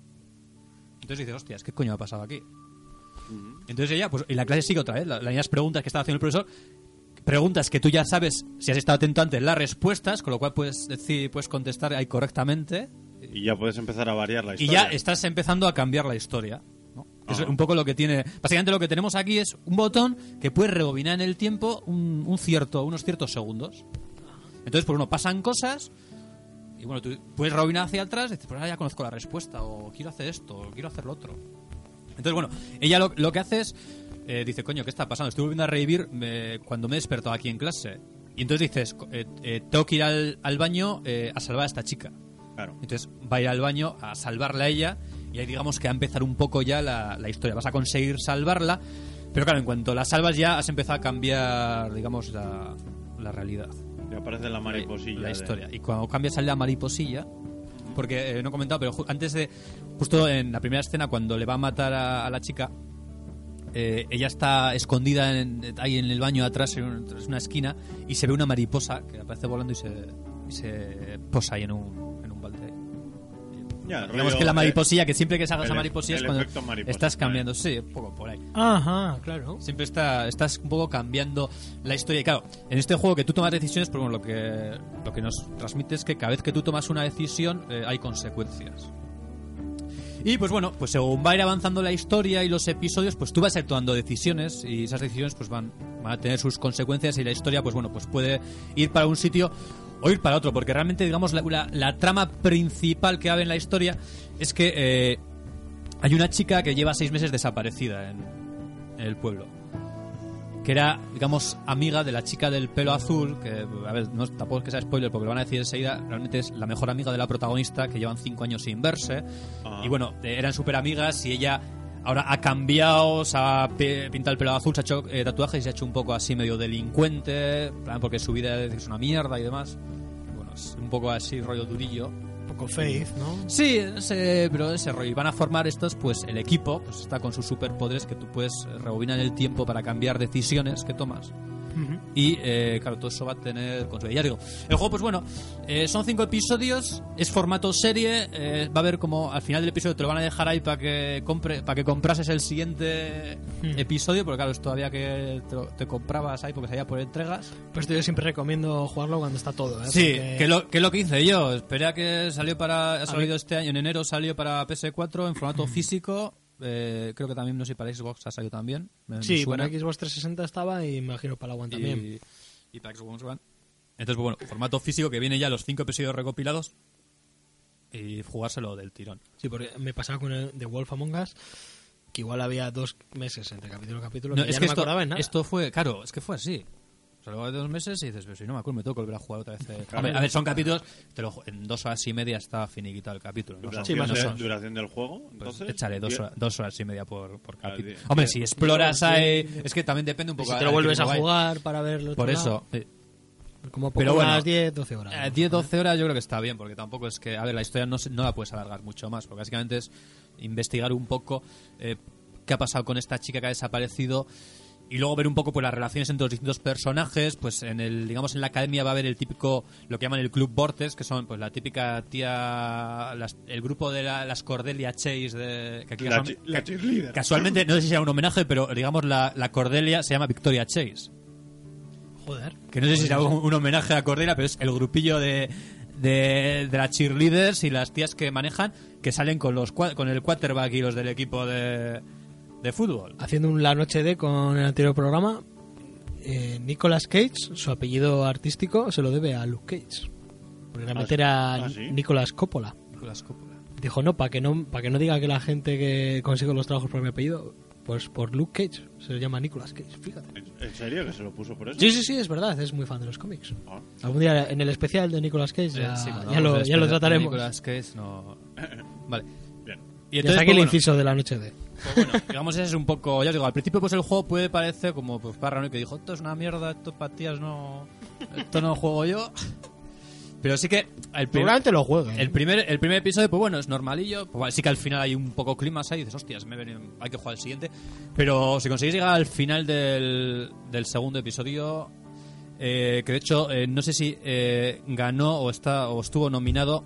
Entonces dices, hostias, ¿qué coño ha pasado aquí? Uh-huh. Entonces ella, pues, y la clase sigue otra vez. Las líneas preguntas que estaba haciendo el profesor, preguntas que tú ya sabes, si has estado atento antes, las respuestas, con lo cual puedes decir, puedes contestar ahí correctamente. Y ya puedes empezar a variar la historia. Y ya estás empezando a cambiar la historia. Es un poco lo que tiene. Básicamente lo que tenemos aquí es un botón que puede rebobinar en el tiempo un, un cierto, unos ciertos segundos. Entonces, pues bueno, pasan cosas y bueno, tú puedes rebobinar hacia atrás y dices, pues ahora ya conozco la respuesta, o quiero hacer esto, o quiero hacer lo otro. Entonces, bueno, ella lo, lo que hace es, eh, dice, coño, ¿qué está pasando? Estoy volviendo a revivir eh, cuando me he despertado aquí en clase. Y entonces dices, eh, eh, tengo que ir al, al baño eh, a salvar a esta chica. Claro. Entonces va a ir al baño a salvarla a ella. Y ahí digamos que va a empezar un poco ya la, la historia. Vas a conseguir salvarla, pero claro, en cuanto la salvas ya has empezado a cambiar, digamos, la, la realidad. Y aparece la mariposilla. La, la de... historia. Y cuando cambias a la mariposilla, porque eh, no he comentado, pero ju- antes de, justo en la primera escena, cuando le va a matar a, a la chica, eh, ella está escondida en, ahí en el baño atrás, en, un, en una esquina, y se ve una mariposa que aparece volando y se, y se posa ahí en un, en un balde. Ya, digamos que la mariposilla, que siempre que salgas el, a mariposilla es cuando mariposa, estás cambiando, sí, un poco por ahí. Ajá, claro. Siempre está, estás un poco cambiando la historia. Y claro, en este juego que tú tomas decisiones, pues bueno, lo que, lo que nos transmite es que cada vez que tú tomas una decisión eh, hay consecuencias. Y pues bueno, pues según va a ir avanzando la historia y los episodios, pues tú vas a ir tomando decisiones y esas decisiones pues van, van a tener sus consecuencias y la historia pues bueno, pues puede ir para un sitio o ir para otro, porque realmente digamos la, la, la trama principal que hay en la historia es que eh, hay una chica que lleva seis meses desaparecida en, en el pueblo, que era, digamos, amiga de la chica del pelo azul, que, a ver, no, tampoco es que sea spoiler porque lo van a decir enseguida, realmente es la mejor amiga de la protagonista, que llevan cinco años sin verse, ah. y bueno, eran súper amigas y ella ahora ha cambiado, se ha pintado el pelo azul, se ha hecho eh, tatuajes y se ha hecho un poco así medio delincuente, porque su vida es una mierda y demás. Bueno, es un poco así, rollo durillo. Un poco Faith, ¿no? Sí, ese, pero ese rollo. Y van a formar estos, pues el equipo, pues está con sus superpoderes que tú puedes rebobinar el tiempo para cambiar decisiones que tomas. Uh-huh. Y eh, claro, todo eso va a tener consecuencias. Ya digo, el juego, pues bueno, eh, son cinco episodios, es formato serie, eh, va a haber como al final del episodio te lo van a dejar ahí para que compre, para que comprases el siguiente uh-huh. episodio, porque claro, es todavía que te, te comprabas ahí porque salía por entregas. Pues yo siempre recomiendo jugarlo cuando está todo, ¿eh? Sí, porque... que, lo, que es lo que hice yo. Esperé a que salió para, ha salido este año, en enero salió para P S cuatro en formato uh-huh. físico. Eh, creo que también, no sé, para Xbox ha salido también. Me, sí, me suena. para Xbox trescientos sesenta estaba y me imagino para la One también. Y, y para Xbox One. Entonces, bueno, formato físico que viene ya los cinco episodios recopilados y jugárselo del tirón. Sí, porque me pasaba con el The Wolf Among Us, que igual había dos meses entre capítulo y capítulo. No, que es ya que no esto, me acordaba en nada. Esto fue, claro, es que fue así. Luego de dos meses y dices, pero si no me acuerdo, me tengo que volver a jugar otra vez. Eh. A, ver, a ver, son capítulos, te lo, en dos horas y media está finiquitado el capítulo. ¿No? ¿Duración, sí, de, son, ¿Duración del juego? Entonces, pues échale dos horas, dos horas y media por, por capítulo. Claro, Hombre, si exploras ahí... Es que también depende un poco... Si te lo vuelves a jugar para verlo. Por eso... Eh, como poco bueno, unas diez, doce horas. ¿no? diez, doce horas yo creo que está bien, porque tampoco es que... A ver, la historia no, no la puedes alargar mucho más, porque básicamente es investigar un poco eh, qué ha pasado con esta chica que ha desaparecido. Y luego ver un poco pues las relaciones entre los distintos personajes. Pues en el, digamos, en la academia va a haber el típico, lo que llaman el Club Vortex, que son pues la típica tía, las, el grupo de la, las Cordelia Chase de, que aquí la, son, chi, la cheerleader. Casualmente, no sé si sea un homenaje, pero digamos la, la Cordelia se llama Victoria Chase. Joder. Que no sé si será un, un homenaje a Cordelia, pero es el grupillo de de, de las cheerleaders y las tías que manejan, que salen con los con el quarterback y los del equipo de de fútbol. Haciendo un La Noche de con el anterior programa, eh, Nicolas Cage, su apellido artístico se lo debe a Luke Cage, porque realmente era ¿Ah, sí? Nicolas Coppola. Nicolas Coppola. Dijo, no, para que no para que no diga que la gente que consigue los trabajos por mi apellido, pues por Luke Cage se le llama Nicolas Cage, fíjate. ¿En serio que se lo puso por eso? Sí, sí, sí, es verdad, es muy fan de los cómics. Ah. Algún día en el especial de Nicolas Cage ya, sí, no, ya, lo, ya lo trataremos. Nicolas Cage no... Vale. Bien. Y entonces, y hasta aquí el inciso de La Noche de... Pues bueno, digamos, ese es un poco... Ya os digo, al principio pues el juego puede parecer como pues Parra, que dijo, esto es una mierda, esto para tías no... Esto no juego yo... Pero sí que el primer, lo juegue, ¿eh? el primer el primer episodio, pues bueno, es normalillo. Pues sí que al final hay un poco climas ahí. Y dices, hostias, me he venido, hay que jugar al siguiente. Pero si conseguís llegar al final del, del segundo episodio, eh, que de hecho eh, no sé si eh, ganó o está o estuvo nominado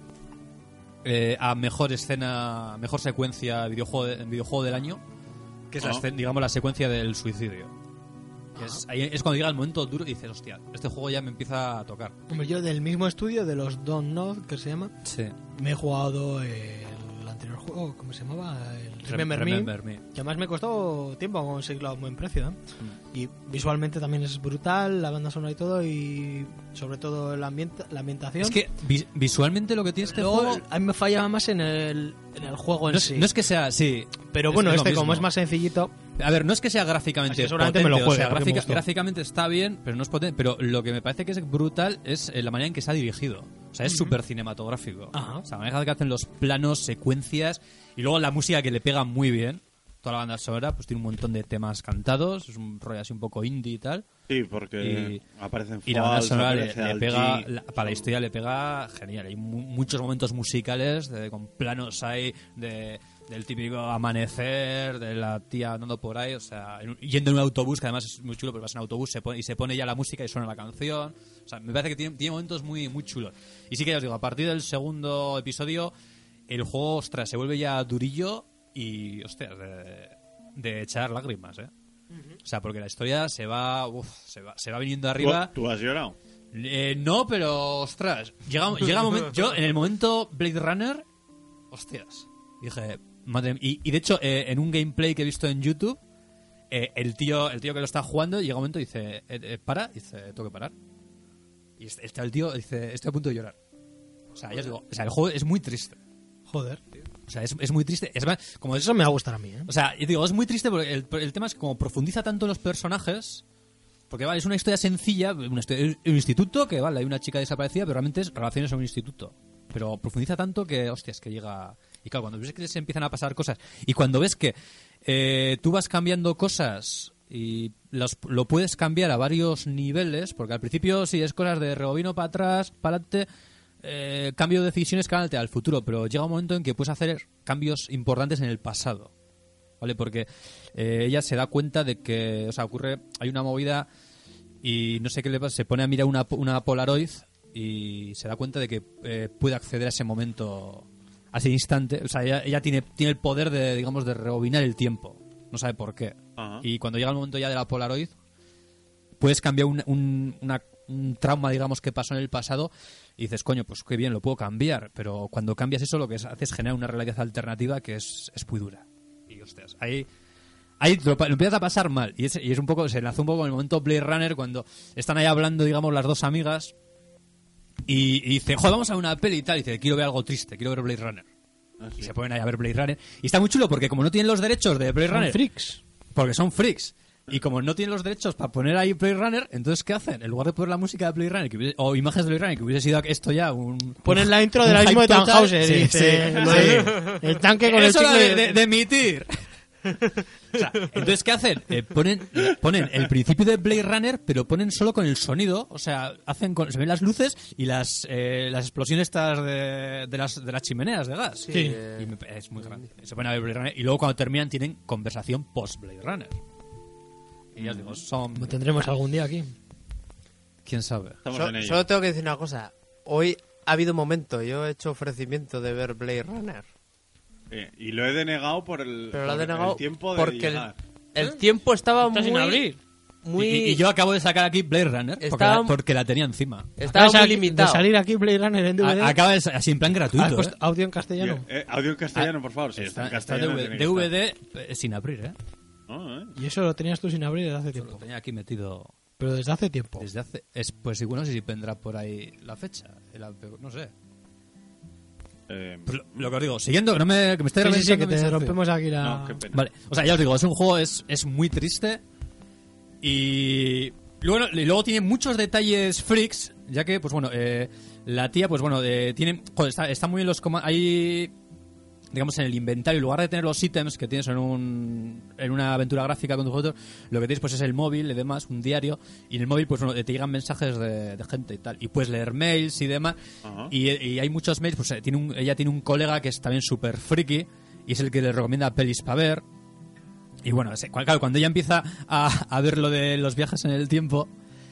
eh, a mejor escena, mejor secuencia videojuego de, videojuego del año, que es oh. la escena, digamos la secuencia del suicidio. Es, ahí es cuando llega el momento duro y dices, hostia, este juego ya me empieza a tocar. Hombre, yo del mismo estudio, de los Don't Know, que se llama, sí. me he jugado el anterior juego, ¿cómo se llamaba? El Remember, Remember Me, Me. Que además me costó tiempo conseguirlo a un buen precio, ¿eh? Mm. Y visualmente también es brutal, la banda sonora y todo, y sobre todo la, ambienta, la ambientación. Es que vi, visualmente lo que tiene este Luego, juego... a mí me fallaba más en el, en el juego en no sí. Es, no es que sea, sí... Pero bueno, este como es más sencillito... A ver, no es que sea gráficamente es que potente, me lo juegue, o sea, gráfica, gráficamente está bien, pero no es potente. Pero lo que me parece que es brutal es la manera en que se ha dirigido. O sea, es uh-huh. súper cinematográfico. Ajá. O sea, la manera en que hacen los planos, secuencias, y luego la música que le pega muy bien. Toda la banda sonora, pues tiene un montón de temas cantados, es un rollo así un poco indie y tal. Sí, porque y, aparecen falls, y la banda sonora le, le pega, G. la, para la historia le pega genial. Hay mu- muchos momentos musicales de, con planos ahí de... del típico amanecer, de la tía andando por ahí, o sea, en un, yendo en un autobús, que además es muy chulo, porque vas en autobús se pone, y se pone ya la música y suena la canción. O sea, me parece que tiene, tiene momentos muy, muy chulos. Y sí que ya os digo, a partir del segundo episodio, el juego, ostras, se vuelve ya durillo y, hostias, de, de echar lágrimas, ¿eh? Uh-huh. O sea, porque la historia se va, uf, se va, se va viniendo arriba. ¿Tú has llorado? Eh, no, pero, ostras, llega, llega un momento, yo en el momento Blade Runner, hostias, dije... Madre, y, y de hecho, eh, en un gameplay que he visto en YouTube, eh, el tío el tío que lo está jugando llega un momento y dice, eh, eh, para, y dice, tengo que parar. Y está el tío dice, estoy a punto de llorar. O sea, ya os digo, o sea, el juego es muy triste. Joder. O O sea, es, es muy triste. Es más, como Eso me va a gustar a mí, ¿eh? O sea, yo digo, es muy triste porque el, el tema es que como profundiza tanto en los personajes, porque vale, es una historia sencilla, una historia, un instituto que vale, hay una chica desaparecida, pero realmente es relaciones a un instituto. Pero profundiza tanto que, hostias, que llega... Y claro, cuando ves que se empiezan a pasar cosas y cuando ves que eh, tú vas cambiando cosas y los, lo puedes cambiar a varios niveles, porque al principio si es cosas de rebobino para atrás, para adelante, eh, cambio de decisiones que van al futuro, pero llega un momento en que puedes hacer cambios importantes en el pasado, ¿vale? Porque eh, ella se da cuenta de que, o sea, ocurre, hay una movida y no sé qué le pasa, se pone a mirar una, una Polaroid y se da cuenta de que eh, puede acceder a ese momento, a ese instante. O sea, ella, ella tiene, tiene el poder de, digamos, de rebobinar el tiempo. No sabe por qué. Uh-huh. Y cuando llega el momento ya de la Polaroid, puedes cambiar un, un, una, un trauma, digamos, que pasó en el pasado y dices, coño, pues qué bien, lo puedo cambiar. Pero cuando cambias eso, lo que haces es generar una realidad alternativa que es, es muy dura. Y, hostias, ahí... Ahí lo, lo empiezas a pasar mal. Y es, y es un poco, se enlaza un poco con el momento Blade Runner, cuando están ahí hablando, digamos, las dos amigas. Y, y dice, joder, vamos a ver una peli y tal. Y dice, quiero ver algo triste, quiero ver Blade Runner. Ah, sí. Y se ponen ahí a ver Blade Runner. Y está muy chulo porque como no tienen los derechos de Blade son Runner... freaks. Porque son freaks. Y como no tienen los derechos para poner ahí Blade Runner, entonces ¿qué hacen? En lugar de poner la música de Blade Runner que hubiese, o imágenes de Blade Runner, que hubiese sido esto ya un... Ponen la intro del mismo de Tannhauser. Sí, dice, sí, sí. El tanque con Eso el chicle... de, de, de emitir. O sea, entonces ¿qué hacen? Eh, ponen, ponen el principio de Blade Runner, pero ponen solo con el sonido. O sea, hacen con, se ven las luces y las eh, las explosiones estas de, de las de las chimeneas de gas. Sí. Y me, es muy grande. Se ponen a ver Blade Runner y luego cuando terminan tienen conversación post Blade Runner. Y ya os digo, son... ¿Lo tendremos algún día aquí? ¿Quién sabe? So, solo tengo que decir una cosa. Hoy ha habido un momento, yo he hecho ofrecimiento de ver Blade Runner. Eh, y lo he denegado por el, Pero lo por he denegado el tiempo de porque llegar. el, el tiempo estaba Está muy... sin abrir. muy... Y, y yo acabo de sacar aquí Blade Runner porque, Estaba- la, porque la tenía encima. Estaba Acaba muy de limitado. salir aquí Blade Runner en D V D. A- acaba de, así en plan gratuito. ¿Has puesto ¿eh? audio en castellano? Eh, audio en castellano, por favor. Sí, Está, en está castellano D V D, tiene que D V D estar. eh, sin abrir, ¿eh? Oh, eh. Y eso lo tenías tú sin abrir desde hace Lo tiempo. tenía aquí metido Pero desde hace tiempo. desde hace... Es, pues igual no sé si vendrá por ahí la fecha. la- no sé. Eh, Pues lo, lo que os digo, siguiendo, que no me, que me estoy Sí, sí, sí, que reventando te mi sección. rompemos aquí la... No, qué pena. Vale, o sea, ya os digo, es un juego, es, es muy triste y luego, y luego tiene muchos detalles freaks, ya que, pues bueno, eh, la tía, pues bueno, eh, tiene, joder, está, está muy bien los comandos, hay, digamos, en el inventario, en lugar de tener los ítems que tienes en un en una aventura gráfica con tu juego, lo que tienes pues es el móvil y demás, un diario, y en el móvil pues bueno, te llegan mensajes de, de gente y tal, y puedes leer mails y demás, Ajá. y, y hay muchos mails, pues eh, tiene un, ella tiene un colega que es también súper friki, y es el que le recomienda pelis para ver. Y bueno, se- claro, cuando ella empieza a, a ver lo de los viajes en el tiempo,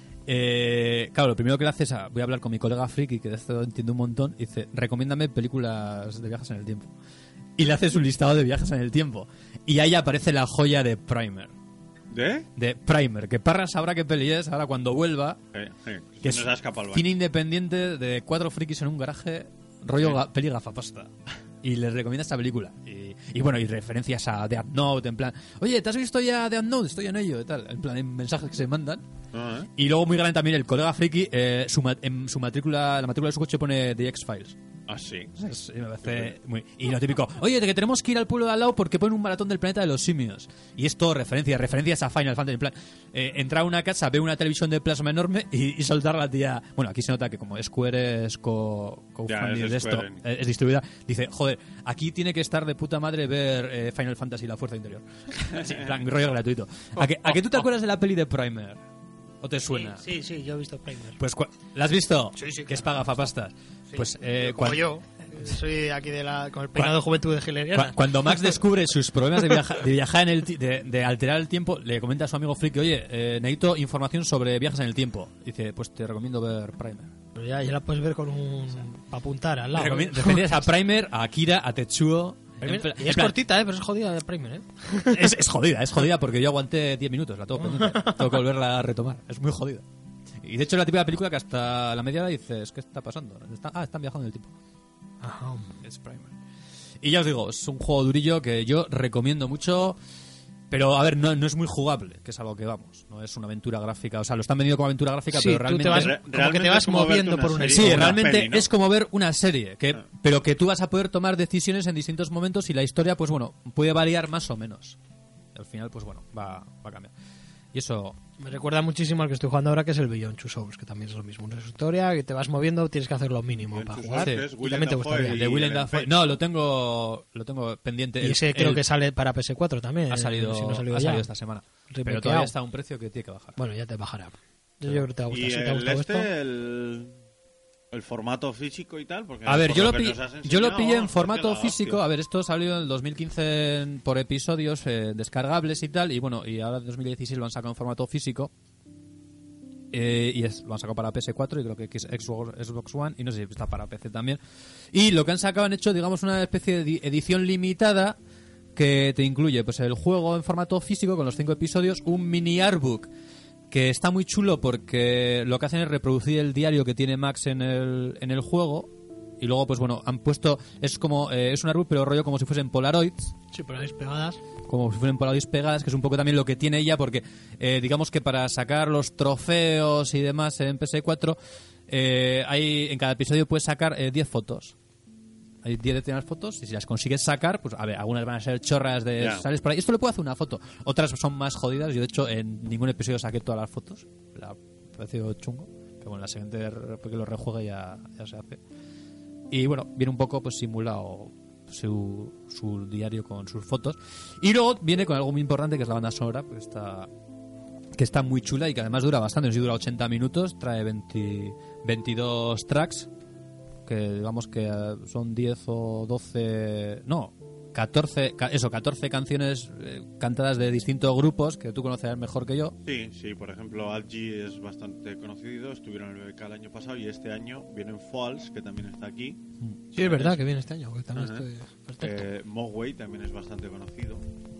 eh, claro, lo primero que le hace es, a- voy a hablar con mi colega friki, que de esto entiende un montón, y dice, recomiéndame películas de viajes en el tiempo. Y le hace su listado de viajes en el tiempo. Y ahí aparece la joya de Primer. ¿De? De Primer, que Parra sabrá qué peli es ahora cuando vuelva, Eh, eh, que se nos ha escapado el cine baño. independiente de cuatro frikis en un garaje, rollo Sí. ga- peli gafapasta. Y les recomienda esta película. Y, y bueno, y referencias a Death Note, en plan, oye, ¿te has visto ya Death Note? Estoy en ello, y tal. En plan, en mensajes que se mandan. Ah, ¿eh? Y luego, muy grande también, el colega friki, eh, su ma- en su matrícula, la matrícula de su coche pone The X-Files. Ah, sí. O sea, es- me parece muy... Y lo típico, oye, de que tenemos que ir al pueblo de al lado porque ponen un maratón del planeta de los simios. Y es todo referencias, referencias a Final Fantasy. En plan, eh, entrar a una casa, ver una televisión de plasma enorme y, y soltar a la tía... Bueno, aquí se nota que como Square es co- co-funding Ya, es de esto, Square eh, es distribuida, dice, joder, aquí tiene que estar de puta madre ver eh, Final Fantasy La Fuerza Interior. Sí, en plan, rollo gratuito. ¿A que, ¿A que tú te acuerdas de la peli de Primer? ¿O te suena? Sí, sí, yo he visto Primer. Pues, cua- ¿la has visto? Sí, sí, Que es claro. paga gafapastas. Pues, eh, Como cuan- yo. Soy aquí de la, con el peinado de juventud de Hileriana. Cu- Cuando Max descubre sus problemas de, viaja- de viajar en el ti- de, de alterar el tiempo, le comenta a su amigo Friki, oye, eh, necesito información sobre viajes en el tiempo. Dice, pues te recomiendo ver Primer. Pero ya, ya la puedes ver con un... para apuntar al lado. Recomiendo- Referencias a Primer, a Akira, a Tetsuo. En Primer- pla- y en es plan, cortita, ¿eh? Pero es jodida de Primer, ¿eh? es, es jodida, es jodida porque yo aguanté diez minutos, la tengo pendiente. Tengo que volverla a retomar. Es muy jodida. Y de hecho es la típica película que hasta la media hora dices, ¿qué está pasando? Está- ah, están viajando en el tiempo. Es Primer. Y ya os digo, es un juego durillo que yo recomiendo mucho. Pero, a ver, no, no es muy jugable, que es a lo que vamos. No es una aventura gráfica. O sea, lo están vendiendo como aventura gráfica, Sí, pero tú realmente... te vas, Re- como que realmente te vas es como verte moviendo una por una serie. Sí, Como una realmente peli, ¿no? es como ver una serie, que, Ah. pero que tú vas a poder tomar decisiones en distintos momentos y la historia, pues bueno, puede variar más o menos. Al final, pues bueno, va, va a cambiar. Y eso... Me recuerda muchísimo al que estoy jugando ahora, que es el Beyond Two Souls, que también es lo mismo. Una historia que te vas moviendo, tienes que hacer lo mínimo Beyond para Two jugar. Souls, que es Y Willem también te Dafoe gustaría. El de y Willem Ellen Dafoe. Page. No, lo tengo, lo tengo pendiente. Y El- ese creo el- que sale para P S cuatro también. ha salido, si no ha salido ha ya. salido esta semana. Pero Remakeado. todavía está a un precio que tiene que bajar. Bueno, ya te bajará. Yo, yo creo que te va a gustar. Y Si te ha el gustado este, esto. el, el formato físico y tal, porque A ver, por yo lo lo, que pi- nos has yo lo enseñado, pillé en es formato que la físico. hostia. A ver, esto salió en el dos mil quince en- por episodios eh, descargables y tal. Y bueno, y ahora en dos mil dieciséis lo han sacado en formato físico. Eh, y es, lo han sacado para P S cuatro y creo que es Xbox, Xbox One. Y no sé si está para P C también. Y lo que han sacado han hecho, digamos, una especie de di- edición limitada que te incluye pues el juego en formato físico con los cinco episodios, un mini artbook que está muy chulo porque lo que hacen es reproducir el diario que tiene Max en el, en el juego. Y luego, pues bueno, han puesto... Es como eh, es un artbook, pero rollo como si fuesen Polaroids. Sí, por ahí pegadas. Como si fuesen Polaroids pegadas, que es un poco también lo que tiene ella, porque eh, digamos que para sacar los trofeos y demás en P S cuatro, eh, hay, en cada episodio puedes sacar eh, diez fotos. Hay diez determinadas fotos y si las consigues sacar, pues a ver, algunas van a ser chorras de Ya. sales por ahí. Esto le puedo hacer una foto. Otras son más jodidas. Yo, de hecho, en ningún episodio saqué todas las fotos. Me ha parecido chungo. Que bueno, la siguiente re- que lo rejuegue ya, ya se hace. Y bueno, viene un poco pues simulado su, su diario con sus fotos. Y luego viene con algo muy importante que es la banda sonora, pues está, que está muy chula y que además dura bastante. No sé si dura ochenta minutos, trae veinte, veintidós tracks, que digamos que eh, son diez o doce... No, catorce, ca- eso, catorce canciones eh, cantadas de distintos grupos que tú conocerás mejor que yo. Sí, sí, por ejemplo, Algie es bastante conocido, estuvieron en el B B K el año pasado y este año vienen Falls, que también está aquí. Sí, es verdad que viene este año. Que también Ajá. estoy perfecto. Eh, Mogwai también es bastante conocido,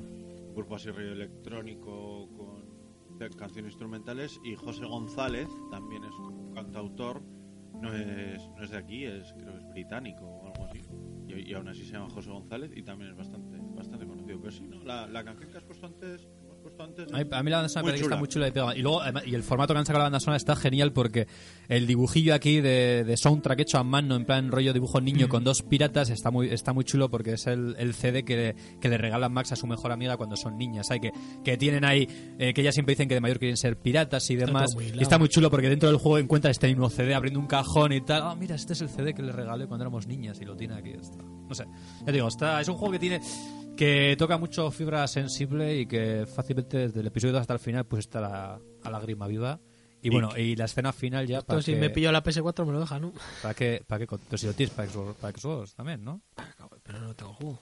un grupo así rollo electrónico con de- canciones instrumentales, y José González también es un cantautor, no es, no es de aquí, es creo que es británico o algo así, y, y aún así se llama José González y también es bastante bastante conocido. Pero sí, ¿no? la, la canción que has puesto antes, que hemos puesto antes A mí, a mí la banda sonora muy me parece que está chula. muy chula y pega. Y luego, además, y el formato que han sacado la banda sonora está genial porque el dibujillo aquí de, de soundtrack hecho a mano, en plan rollo dibujo niño con dos piratas, está muy está muy chulo porque es el, el C D que le, que le regala Max a su mejor amiga cuando son niñas. Hay que, que tienen ahí, eh, que ellas siempre dicen que de mayor quieren ser piratas y demás. todo muy Y está muy chulo porque dentro del juego encuentra este mismo C D abriendo un cajón y tal. Ah, mira, este es el C D que le regalé cuando éramos niñas y lo tiene aquí. Está. No sé. Ya te digo, está, es un juego que tiene... que toca mucho fibra sensible y que fácilmente desde el episodio dos hasta el final pues está la, a lágrima viva. Y bueno, y la escena final ya para Entonces, si que, me pillo la P S cuatro me lo deja, ¿no? para que, para que, pero si lo tienes para Xbox, para Xbox también, ¿no? Pero no tengo juego.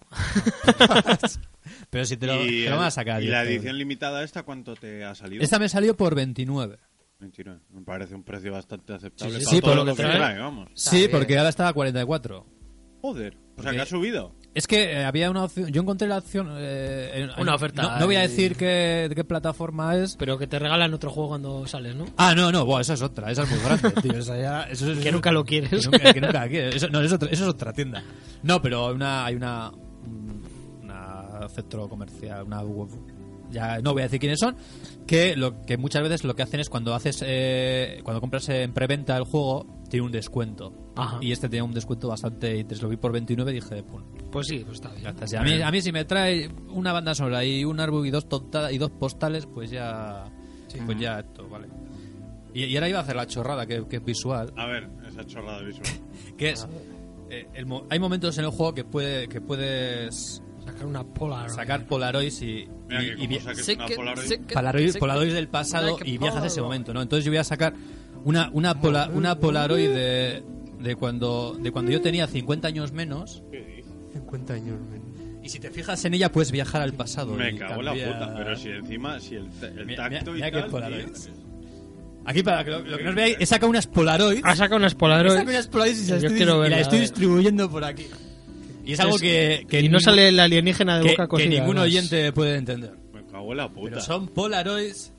Pero si te lo, y, te lo van a el- sacar. y la directo. edición limitada esta, ¿cuánto te ha salido? Esta me salió por veintinueve. veintinueve. Me parece un precio bastante aceptable Sí, sí, para sí, todo por lo lo que que trae, trae. vamos. Sí, bien. porque ahora está a cuarenta y cuatro. Joder, o sea Porque- que ha subido. Es que eh, había una opción, yo encontré la opción... eh, en- Una en- oferta No, no voy a ahí. decir qué, de qué plataforma es. Pero que te regalan otro juego cuando sales, ¿no? Ah, no, no, buah, esa es otra, esa es muy grande, tío. Esa ya, eso es, Que nunca lo quieres. Que nunca, que nunca quieres. Eso, no, es otra, eso es otra tienda. No, pero una, hay una, un- una centro comercial, una web, ya no voy a decir quiénes son, que lo que muchas veces lo que hacen es cuando haces, eh, cuando compras en preventa el juego, tiene un descuento. Ajá. Y este tenía un descuento bastante interesante. Lo vi por veintinueve y dije, pum, Pues sí, pues está bien. ya está. Si a, mí, a mí si me trae una banda sonora y un árbol y dos, tonta- y dos postales, pues ya, pues ya esto, vale. Y, y ahora iba a hacer la chorrada, que, que es visual. A ver, esa chorrada visual. Que es eh, el mo- hay momentos en el juego que puede que puedes Sacar una Polaroid. sacar Polaroids y, Mira y- que y como vi- saques Sé una que- Polaroid... sé que- Polaroid, sé Polaroids que- del pasado like a y viajas a ese Polaroid. momento, ¿no? Entonces yo voy a sacar una una pola- una Polaroid de, de cuando de cuando yo tenía cincuenta años menos, cincuenta años menos. y si te fijas en ella puedes viajar al pasado. Me y cago en la cambiar- puta, pero si encima, si el, el Mira, tacto mira, y mira qué tal... Polaroids. tío, Aquí para que lo, lo que no os veáis, he sacado unas Polaroids. Ha sacado unas He Polaroid. sacado unas Polaroids y, se las Yo estoy, quiero y verla, las estoy a ver. distribuyendo por aquí. Y es algo Es- que, que y no ningún- sale el alienígena de que, boca que cosida. ningún además. oyente puede entender. Me cago en la puta. Pero son Polaroids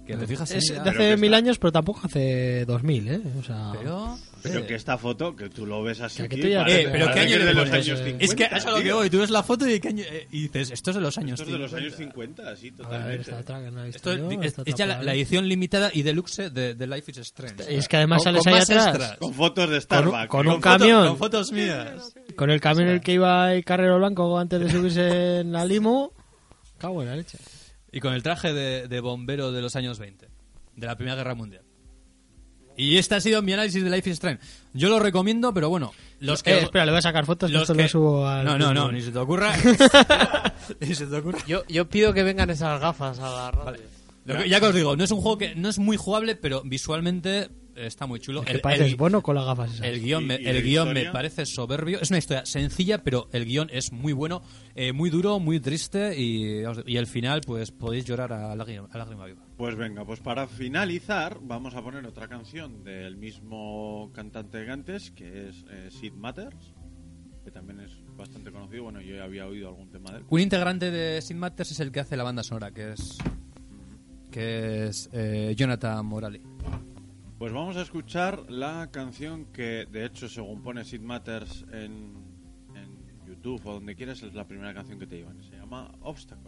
Que te fijas en Es ella. de hace mil años, pero tampoco hace dos mil, ¿eh? O sea, Pero, Pero eh, que esta foto, que tú lo ves así, Que tío, tú ya parece- Eh, pero ¿qué parece año que es le de los pones? años cincuenta. Es que eso es a lo que tío. voy. Tú ves la foto y, ¿qué año? Eh, y dices, esto es de los años Esto es de los cincuenta. años cincuenta, sí, a ver, totalmente. esta otra que no he visto Esto yo, es, esta es ya la, otra la por ahí. edición limitada y deluxe de, de Life is Strange. Y es que además Con- sales con ahí más atrás. extras. Con fotos de Con un- Starbucks. con ¿no? un Foto- camión. con fotos mías. Con el camión en el que iba el Carrero Blanco antes de subirse en la limo. Cago en la leche. Y con el traje de, de bombero de los años veinte, de la Primera Guerra Mundial. Y este ha sido mi análisis de Life is Strange. Yo lo recomiendo, pero bueno, los que... Eh, espera, le voy a sacar fotos, que los esto que- lo subo al... No, no, no, Facebook. ni se te ocurra. Ni se te ocurra. Yo, yo pido que vengan esas gafas a la radio. Lo que- ya que os digo, no es un juego que no es muy jugable, pero visualmente eh, está muy chulo. Que El, pareces el- bueno con las gafas esas. el guión, me, ¿Y- y el la guión me historia? parece soberbio. Es una historia sencilla, pero el guión es muy bueno, eh, muy duro, muy triste y, ya os digo, y el final, pues podéis llorar a lágrima, a lágrima viva. Pues venga, pues para finalizar vamos a poner otra canción del mismo cantante de antes, que es eh, Sid Matters, que también es bastante conocido. Bueno, yo ya había oído algún tema de él. Un integrante de Sid Matters es el que hace la banda sonora, que es que es eh, Jonathan Morali. Pues vamos a escuchar la canción que, de hecho, según pone Sid Matters en, en YouTube o donde quieras, es la primera canción que te llevan. Se llama Obstacles.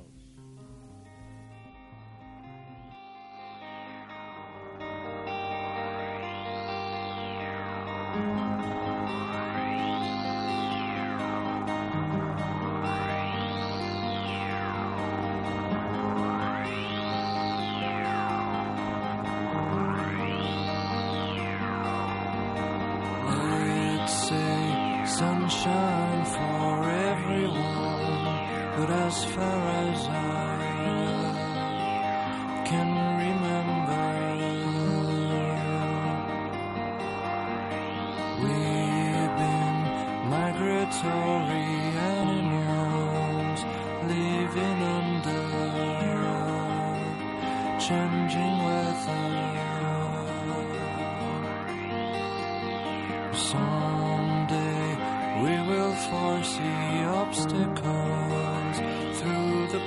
Let's say sunshine for everyone, but as far as I can remember, we've been migratory animals living under changing weather. Someday we will foresee obstacles through the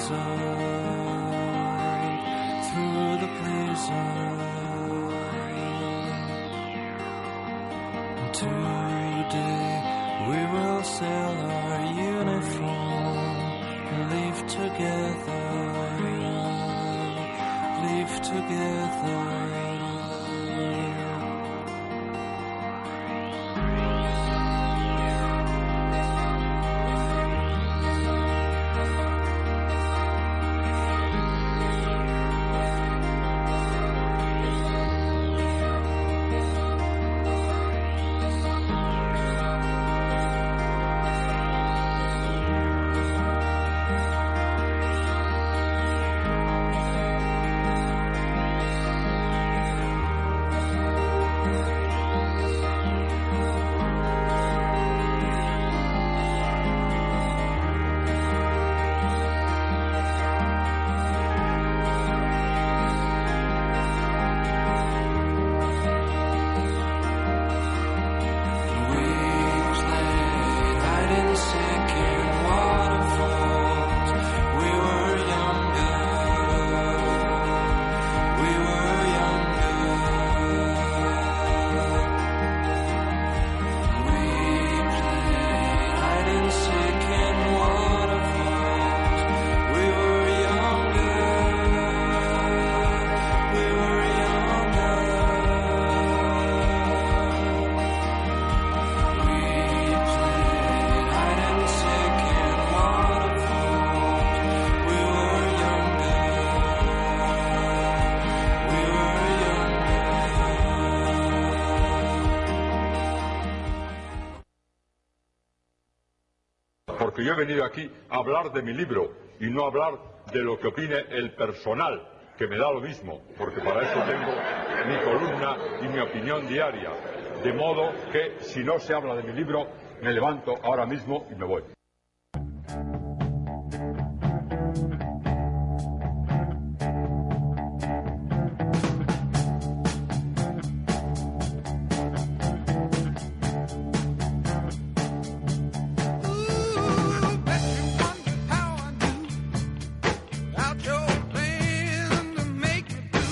blizzard, through the blizzard. Today we will sell our uniform and live together, live together. Porque yo he venido aquí a hablar de mi libro y no a hablar de lo que opine el personal, que me da lo mismo, porque para eso tengo mi columna y mi opinión diaria. De modo que si no se habla de mi libro, me levanto ahora mismo y me voy. Out your plan to make it do.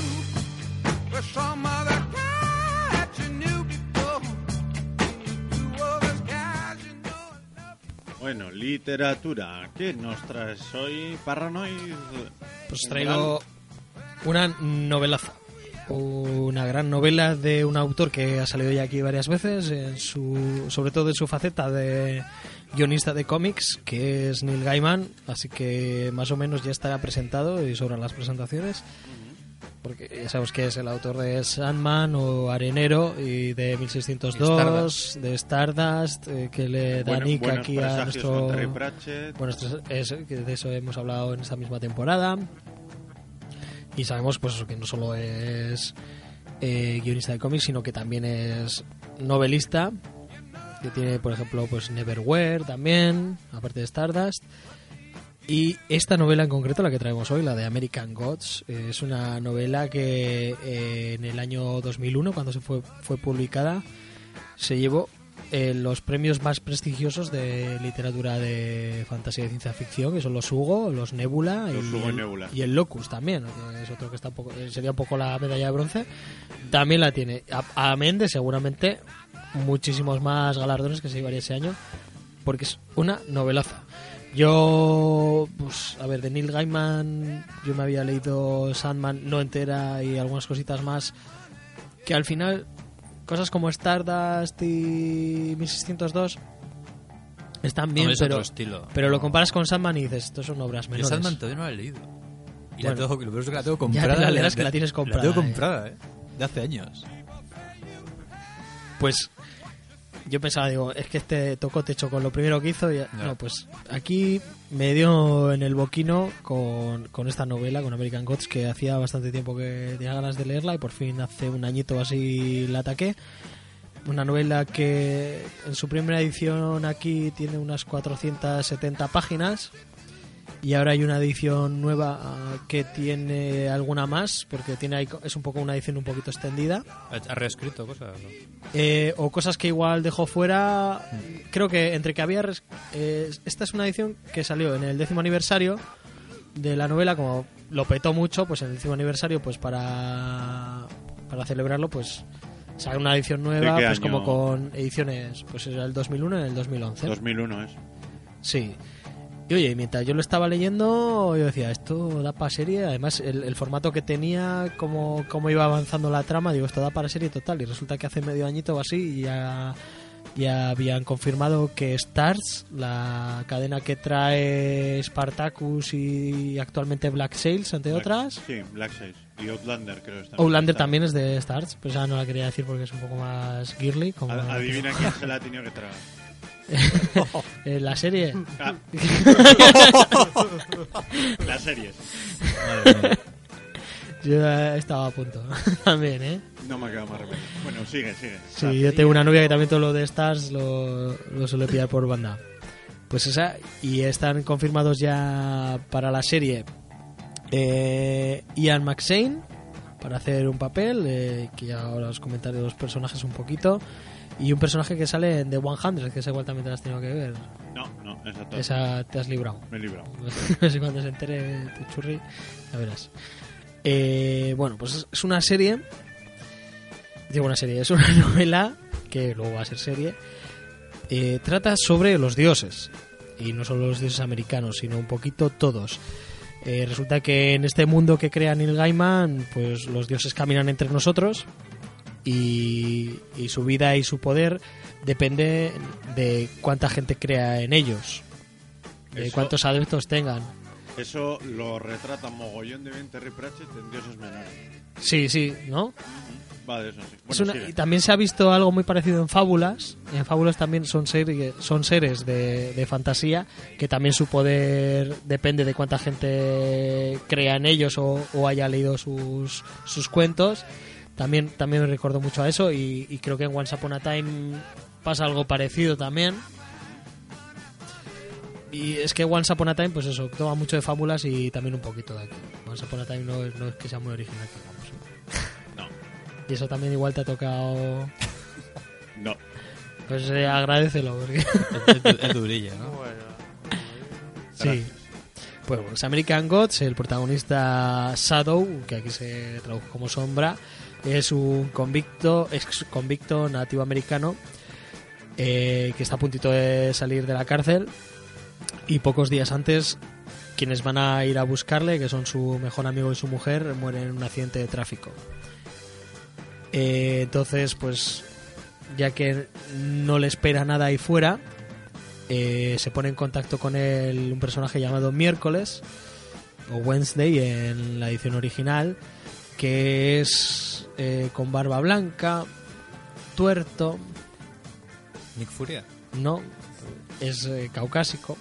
Bueno, literatura. ¿Qué nos traes hoy, Paranoid? Pues traigo una novelaza. Una gran novela de un autor que ha salido ya aquí varias veces, en su, sobre todo en su faceta de guionista de cómics, que es Neil Gaiman, así que más o menos ya estará presentado y sobran las presentaciones, porque ya sabemos que es el autor de Sandman o Arenero y de mil seiscientos dos, Stardust. de Stardust, eh, que le da Bueno, nick aquí a nuestro... Terry Pratchett. Bueno, esto es, es, que de eso hemos hablado en esta misma temporada. Y sabemos pues eso, que no solo es eh, guionista de cómics, sino que también es novelista, que tiene, por ejemplo, pues Neverwhere también, aparte de Stardust. Y esta novela en concreto, la que traemos hoy, la de American Gods, eh, es una novela que eh, en el año dos mil uno, cuando se fue, fue publicada, se llevó eh, los premios más prestigiosos de literatura de fantasía y ciencia ficción, que son los Hugo, los Nebula, los y, Hugo el, Nebula. y el Locus también, que es otro que está un poco, sería un poco la medalla de bronce. También la tiene. A, amén de seguramente muchísimos más galardones que se llevaría ese año, porque es una novelaza. Yo, pues, a ver, de Neil Gaiman, yo me había leído Sandman no entera y algunas cositas más, que al final, cosas como Stardust y mil seiscientos dos están bien, es pero, otro estilo. pero lo comparas con Sandman y dices, estos son obras menores. Yo Sandman todavía no la he leído. Y Bueno, la tengo, lo peor es que la tengo comprada. Ya la de- leerás que de- la tienes comprada. La tengo eh. comprada, eh. De hace años. Pues yo pensaba, digo, es que este tocó techo con lo primero que hizo y Ya. no, pues aquí me dio en el boquino con, con esta novela, con American Gods, que hacía bastante tiempo que tenía ganas de leerla y por fin hace un añito o así la ataqué. Una novela que en su primera edición aquí tiene unas cuatrocientas setenta páginas y ahora hay una edición nueva ah, que tiene alguna más, porque tiene ahí, es un poco una edición un poquito extendida. ¿Ha ha reescrito cosas? ¿no? Eh, o cosas que igual dejó fuera. Creo que entre que había res- eh, esta es una edición que salió en el décimo aniversario de la novela, como lo petó mucho, pues en el décimo aniversario, pues para para celebrarlo, pues sale una edición nueva, ¿De qué pues año? como con ediciones, pues era el dos mil uno y el dos mil once. dos mil uno es. Sí. Y oye, mientras yo lo estaba leyendo, yo decía, esto da para serie. Además, el, el formato que tenía, cómo, cómo iba avanzando la trama, digo, esto da para serie total. Y resulta que hace medio añito o así ya, ya habían confirmado que Stars, la cadena que trae Spartacus y actualmente Black Sails, entre Black- otras. Sí, Black Sails. Y Outlander, creo que está. Outlander también es de Stars, pues ya no la quería decir porque es un poco más girly. Como Ad- Adivina quién se la ha tenido que tragar. Eh, la serie. Ah. Las series. Madre mía. Yo eh, estaba a punto también, ¿eh? No me ha quedado más remedio. Bueno, sigue, sigue. Sí, yo tengo una novia que también todo lo de Stars lo, lo suele pillar por banda. Pues esa, y están confirmados ya para la serie eh, Ian McShane para hacer un papel, eh, que ya ahora os comentaré los personajes un poquito, y un personaje que sale en The cien, que esa igual también te la has tenido que ver. No, no, esa todo. Esa te has librado. Me he librado. No sé cuando se entere tu churri, ya verás. Eh, bueno, pues es- es una serie. Digo una serie, es una novela que luego va a ser serie. Eh, trata sobre los dioses. Y no solo los dioses americanos, sino un poquito todos. Eh, resulta que en este mundo que crea Neil Gaiman, pues los dioses caminan entre nosotros. Y, y su vida y su poder depende de cuánta gente crea en ellos. De Eso- cuántos adeptos tengan. Eso lo retrata mogollón de bien Terry Pratchett en Dioses Menores. Sí, sí, ¿no? Vale, eso sí. Es Bueno, una- sigue. y también se ha visto algo muy parecido en Fábulas. En Fábulas también son, serie- son seres de, de fantasía que también su poder depende de cuánta gente crea en ellos o, o haya leído sus, sus cuentos. También, también me recordó mucho a eso y, y creo que en Once Upon a Time pasa algo parecido también. Y es que Once Upon a Time, pues eso, toma mucho de Fábulas y también un poquito de aquí. Once Upon a Time no, es- no es que sea muy original, digamos. No, Y eso también igual te ha tocado. no. Pues eh, agradecelo, porque. Es, es- es durilla, ¿no? Sí. Pues bueno, es American Gods, el protagonista Shadow, que aquí se tradujo como sombra, es un convicto, ex convicto nativo americano eh, que está a puntito de salir de la cárcel y pocos días antes quienes van a ir a buscarle, que son su mejor amigo y su mujer, mueren en un accidente de tráfico. Eh, entonces, pues ya que no le espera nada ahí fuera, eh, se pone en contacto con él un personaje llamado Miércoles o Wednesday en la edición original, que es eh, con barba blanca, tuerto. Nick Furia. No, es eh, caucásico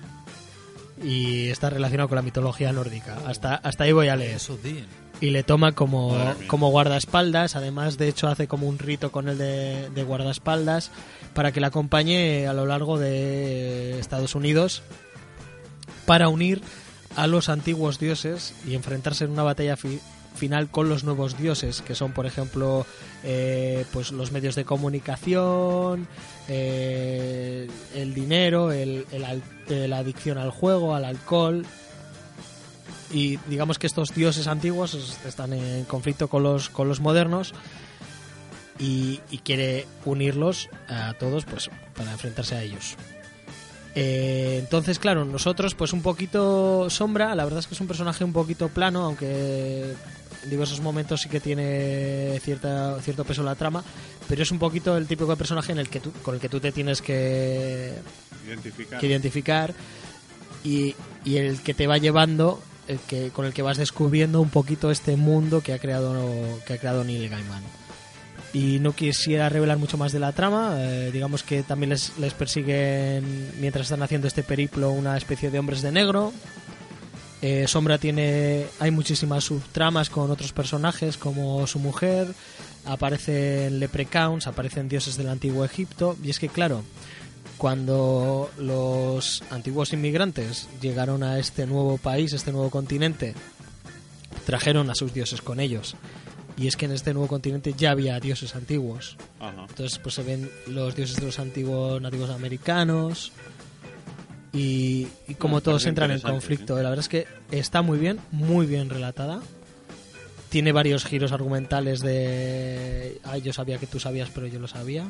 y está relacionado con la mitología nórdica. Hasta hasta ahí voy a leer. Eso, tío. Y le toma como, como guardaespaldas. Además, de hecho, hace como un rito con él de, de guardaespaldas para que le acompañe a lo largo de Estados Unidos para unir a los antiguos dioses y enfrentarse en una batalla fi- final con los nuevos dioses, que son, por ejemplo, eh, pues los medios de comunicación, eh, el dinero, el, el al- eh, la adicción al juego, al alcohol. Y digamos que estos dioses antiguos están en conflicto con los con los modernos y, y quiere unirlos a todos, pues para enfrentarse a ellos. Eh, entonces, claro, nosotros pues un poquito Sombra, la verdad es que es un personaje un poquito plano, aunque en diversos momentos sí que tiene cierta cierto peso en la trama, pero es un poquito el típico de personaje en el que tú, con el que tú te tienes que identificar, que identificar y, y el que te va llevando, el que con el que vas descubriendo un poquito este mundo que ha creado que ha creado Neil Gaiman. Y no quisiera revelar mucho más de la trama. Eh, digamos que también les, les persiguen mientras están haciendo este periplo una especie de hombres de negro. Eh, Sombra tiene hay muchísimas subtramas con otros personajes como su mujer. Aparecen leprechauns, aparecen dioses del antiguo Egipto. Y es que claro, cuando los antiguos inmigrantes llegaron a este nuevo país, este nuevo continente, trajeron a sus dioses con ellos. Y es que en este nuevo continente ya había dioses antiguos. Ajá. Entonces pues se ven los dioses de los antiguos nativos americanos y, y como Me todos parece entran en interesante, conflicto. ¿sí? La verdad es que está muy bien, muy bien relatada. Tiene varios giros argumentales de... Ah, yo sabía que tú sabías, pero yo lo sabía.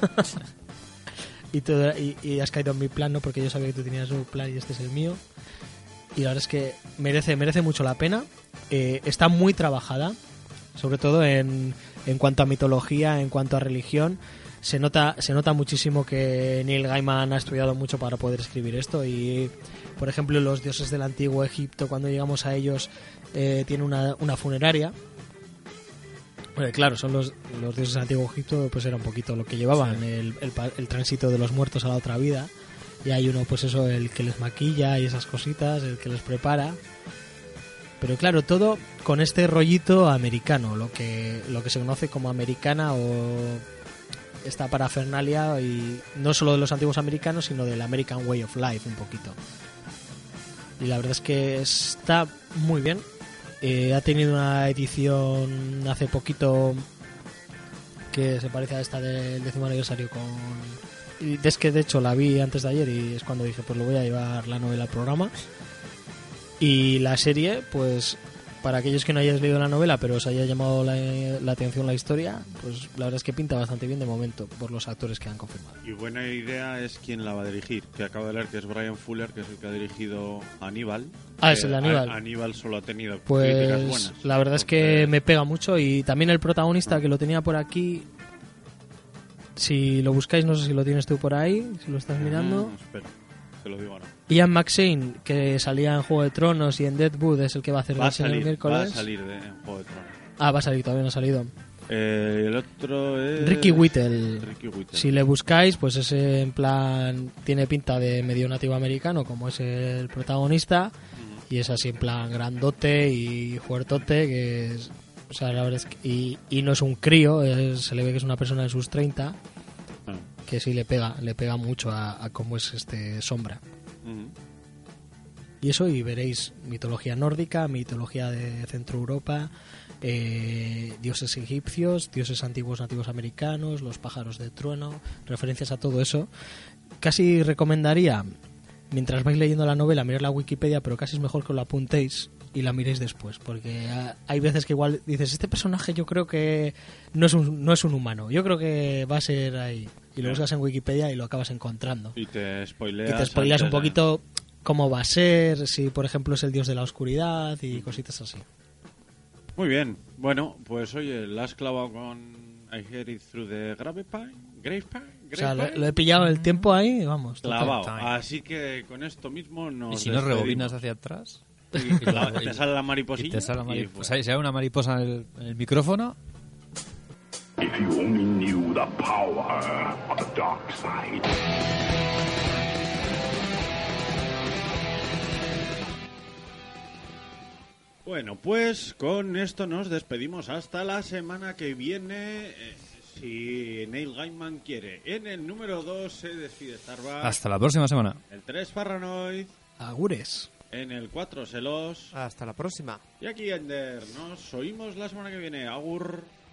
y, todo, y, y has caído en mi plan, ¿no? Porque yo sabía que tú tenías un plan y este es el mío. Y la verdad es que merece, merece mucho la pena. Eh, está muy trabajada, sobre todo en, en cuanto a mitología, en cuanto a religión. Se nota, se nota muchísimo que Neil Gaiman ha estudiado mucho para poder escribir esto. Y, por ejemplo, los dioses del antiguo Egipto, cuando llegamos a ellos, eh, tienen una, una funeraria. Bueno, claro, son los, los dioses del antiguo Egipto, pues era un poquito lo que llevaban, sí. el, el, el tránsito de los muertos a la otra vida. Y hay uno, pues eso, el que les maquilla y esas cositas, el que les prepara. Pero claro, todo con este rollito americano, lo que lo que se conoce como americana o esta parafernalia, y no solo de los antiguos americanos, sino del American Way of Life un poquito. Y la verdad es que está muy bien. Eh, ha tenido una edición hace poquito que se parece a esta del décimo aniversario con... Y es que de hecho la vi antes de ayer y es cuando dije, pues lo voy a llevar la novela al programa. Y la serie, pues para aquellos que no hayáis leído la novela pero os haya llamado la, la atención la historia, pues la verdad es que pinta bastante bien de momento por los actores que han confirmado. Y buena idea es quién la va a dirigir, que acabo de leer que es Brian Fuller, que es el que ha dirigido Aníbal. Ah, es el de Aníbal. Aníbal solo ha tenido pues, críticas buenas. La verdad es que me pega mucho y también el protagonista, que lo tenía por aquí, si lo buscáis, no sé si lo tienes tú por ahí, si lo estás mirando. No, espera, te lo digo ahora. Ian McShane, que salía en Juego de Tronos y en Deadwood, es el que va a hacer va a el salir, miércoles. Va a salir de en Juego de Tronos. Ah, va a salir, todavía no ha salido. Eh, el otro es... Ricky Whittle. Ricky Whittle. Si le buscáis, pues ese en plan tiene pinta de medio nativo americano, como es el protagonista, uh-huh. Y es así en plan grandote y fuertote, que es, o sea, la verdad es que, y, y no es un crío, es, se le ve que es una persona de sus treinta, uh-huh. Que sí le pega, le pega mucho a, a cómo es este Sombra. Uh-huh. Y eso, y veréis mitología nórdica, mitología de Centro Europa, eh, dioses egipcios, dioses antiguos nativos americanos, los pájaros de trueno, referencias a todo eso. Casi recomendaría, mientras vais leyendo la novela, mirar la Wikipedia, pero casi es mejor que lo apuntéis y la miréis después, porque hay veces que igual dices, este personaje yo creo que no es un, no es un humano, yo creo que va a ser ahí. y lo buscas en Wikipedia y lo acabas encontrando. Y te spoileas. Y te spoileas un antes de- poquito cómo va a ser, si por ejemplo es el dios de la oscuridad y cositas así. Muy bien. Bueno, pues oye, la has clavado con I Hear It Through the Grapevine. Grapevine. O sea, lo, Grapevine. lo he pillado el tiempo ahí, vamos. total. Clavado. Así que con esto mismo nos Y si no despedimos. rebobinas hacia atrás. Y la- te sale la mariposilla. Y te sale la y mariposa. fuera. Pues ahí se da una mariposa en el, en el micrófono. If you only knew the power of the dark side. Bueno, pues con esto nos despedimos hasta la semana que viene. eh, si Neil Gaiman quiere. En el número dos se despide Starbucks. Hasta la próxima semana. El tres Paranoid. Agures. En el cuatro Selos. Hasta la próxima. Y aquí Ender. Nos oímos la semana que viene. Agur.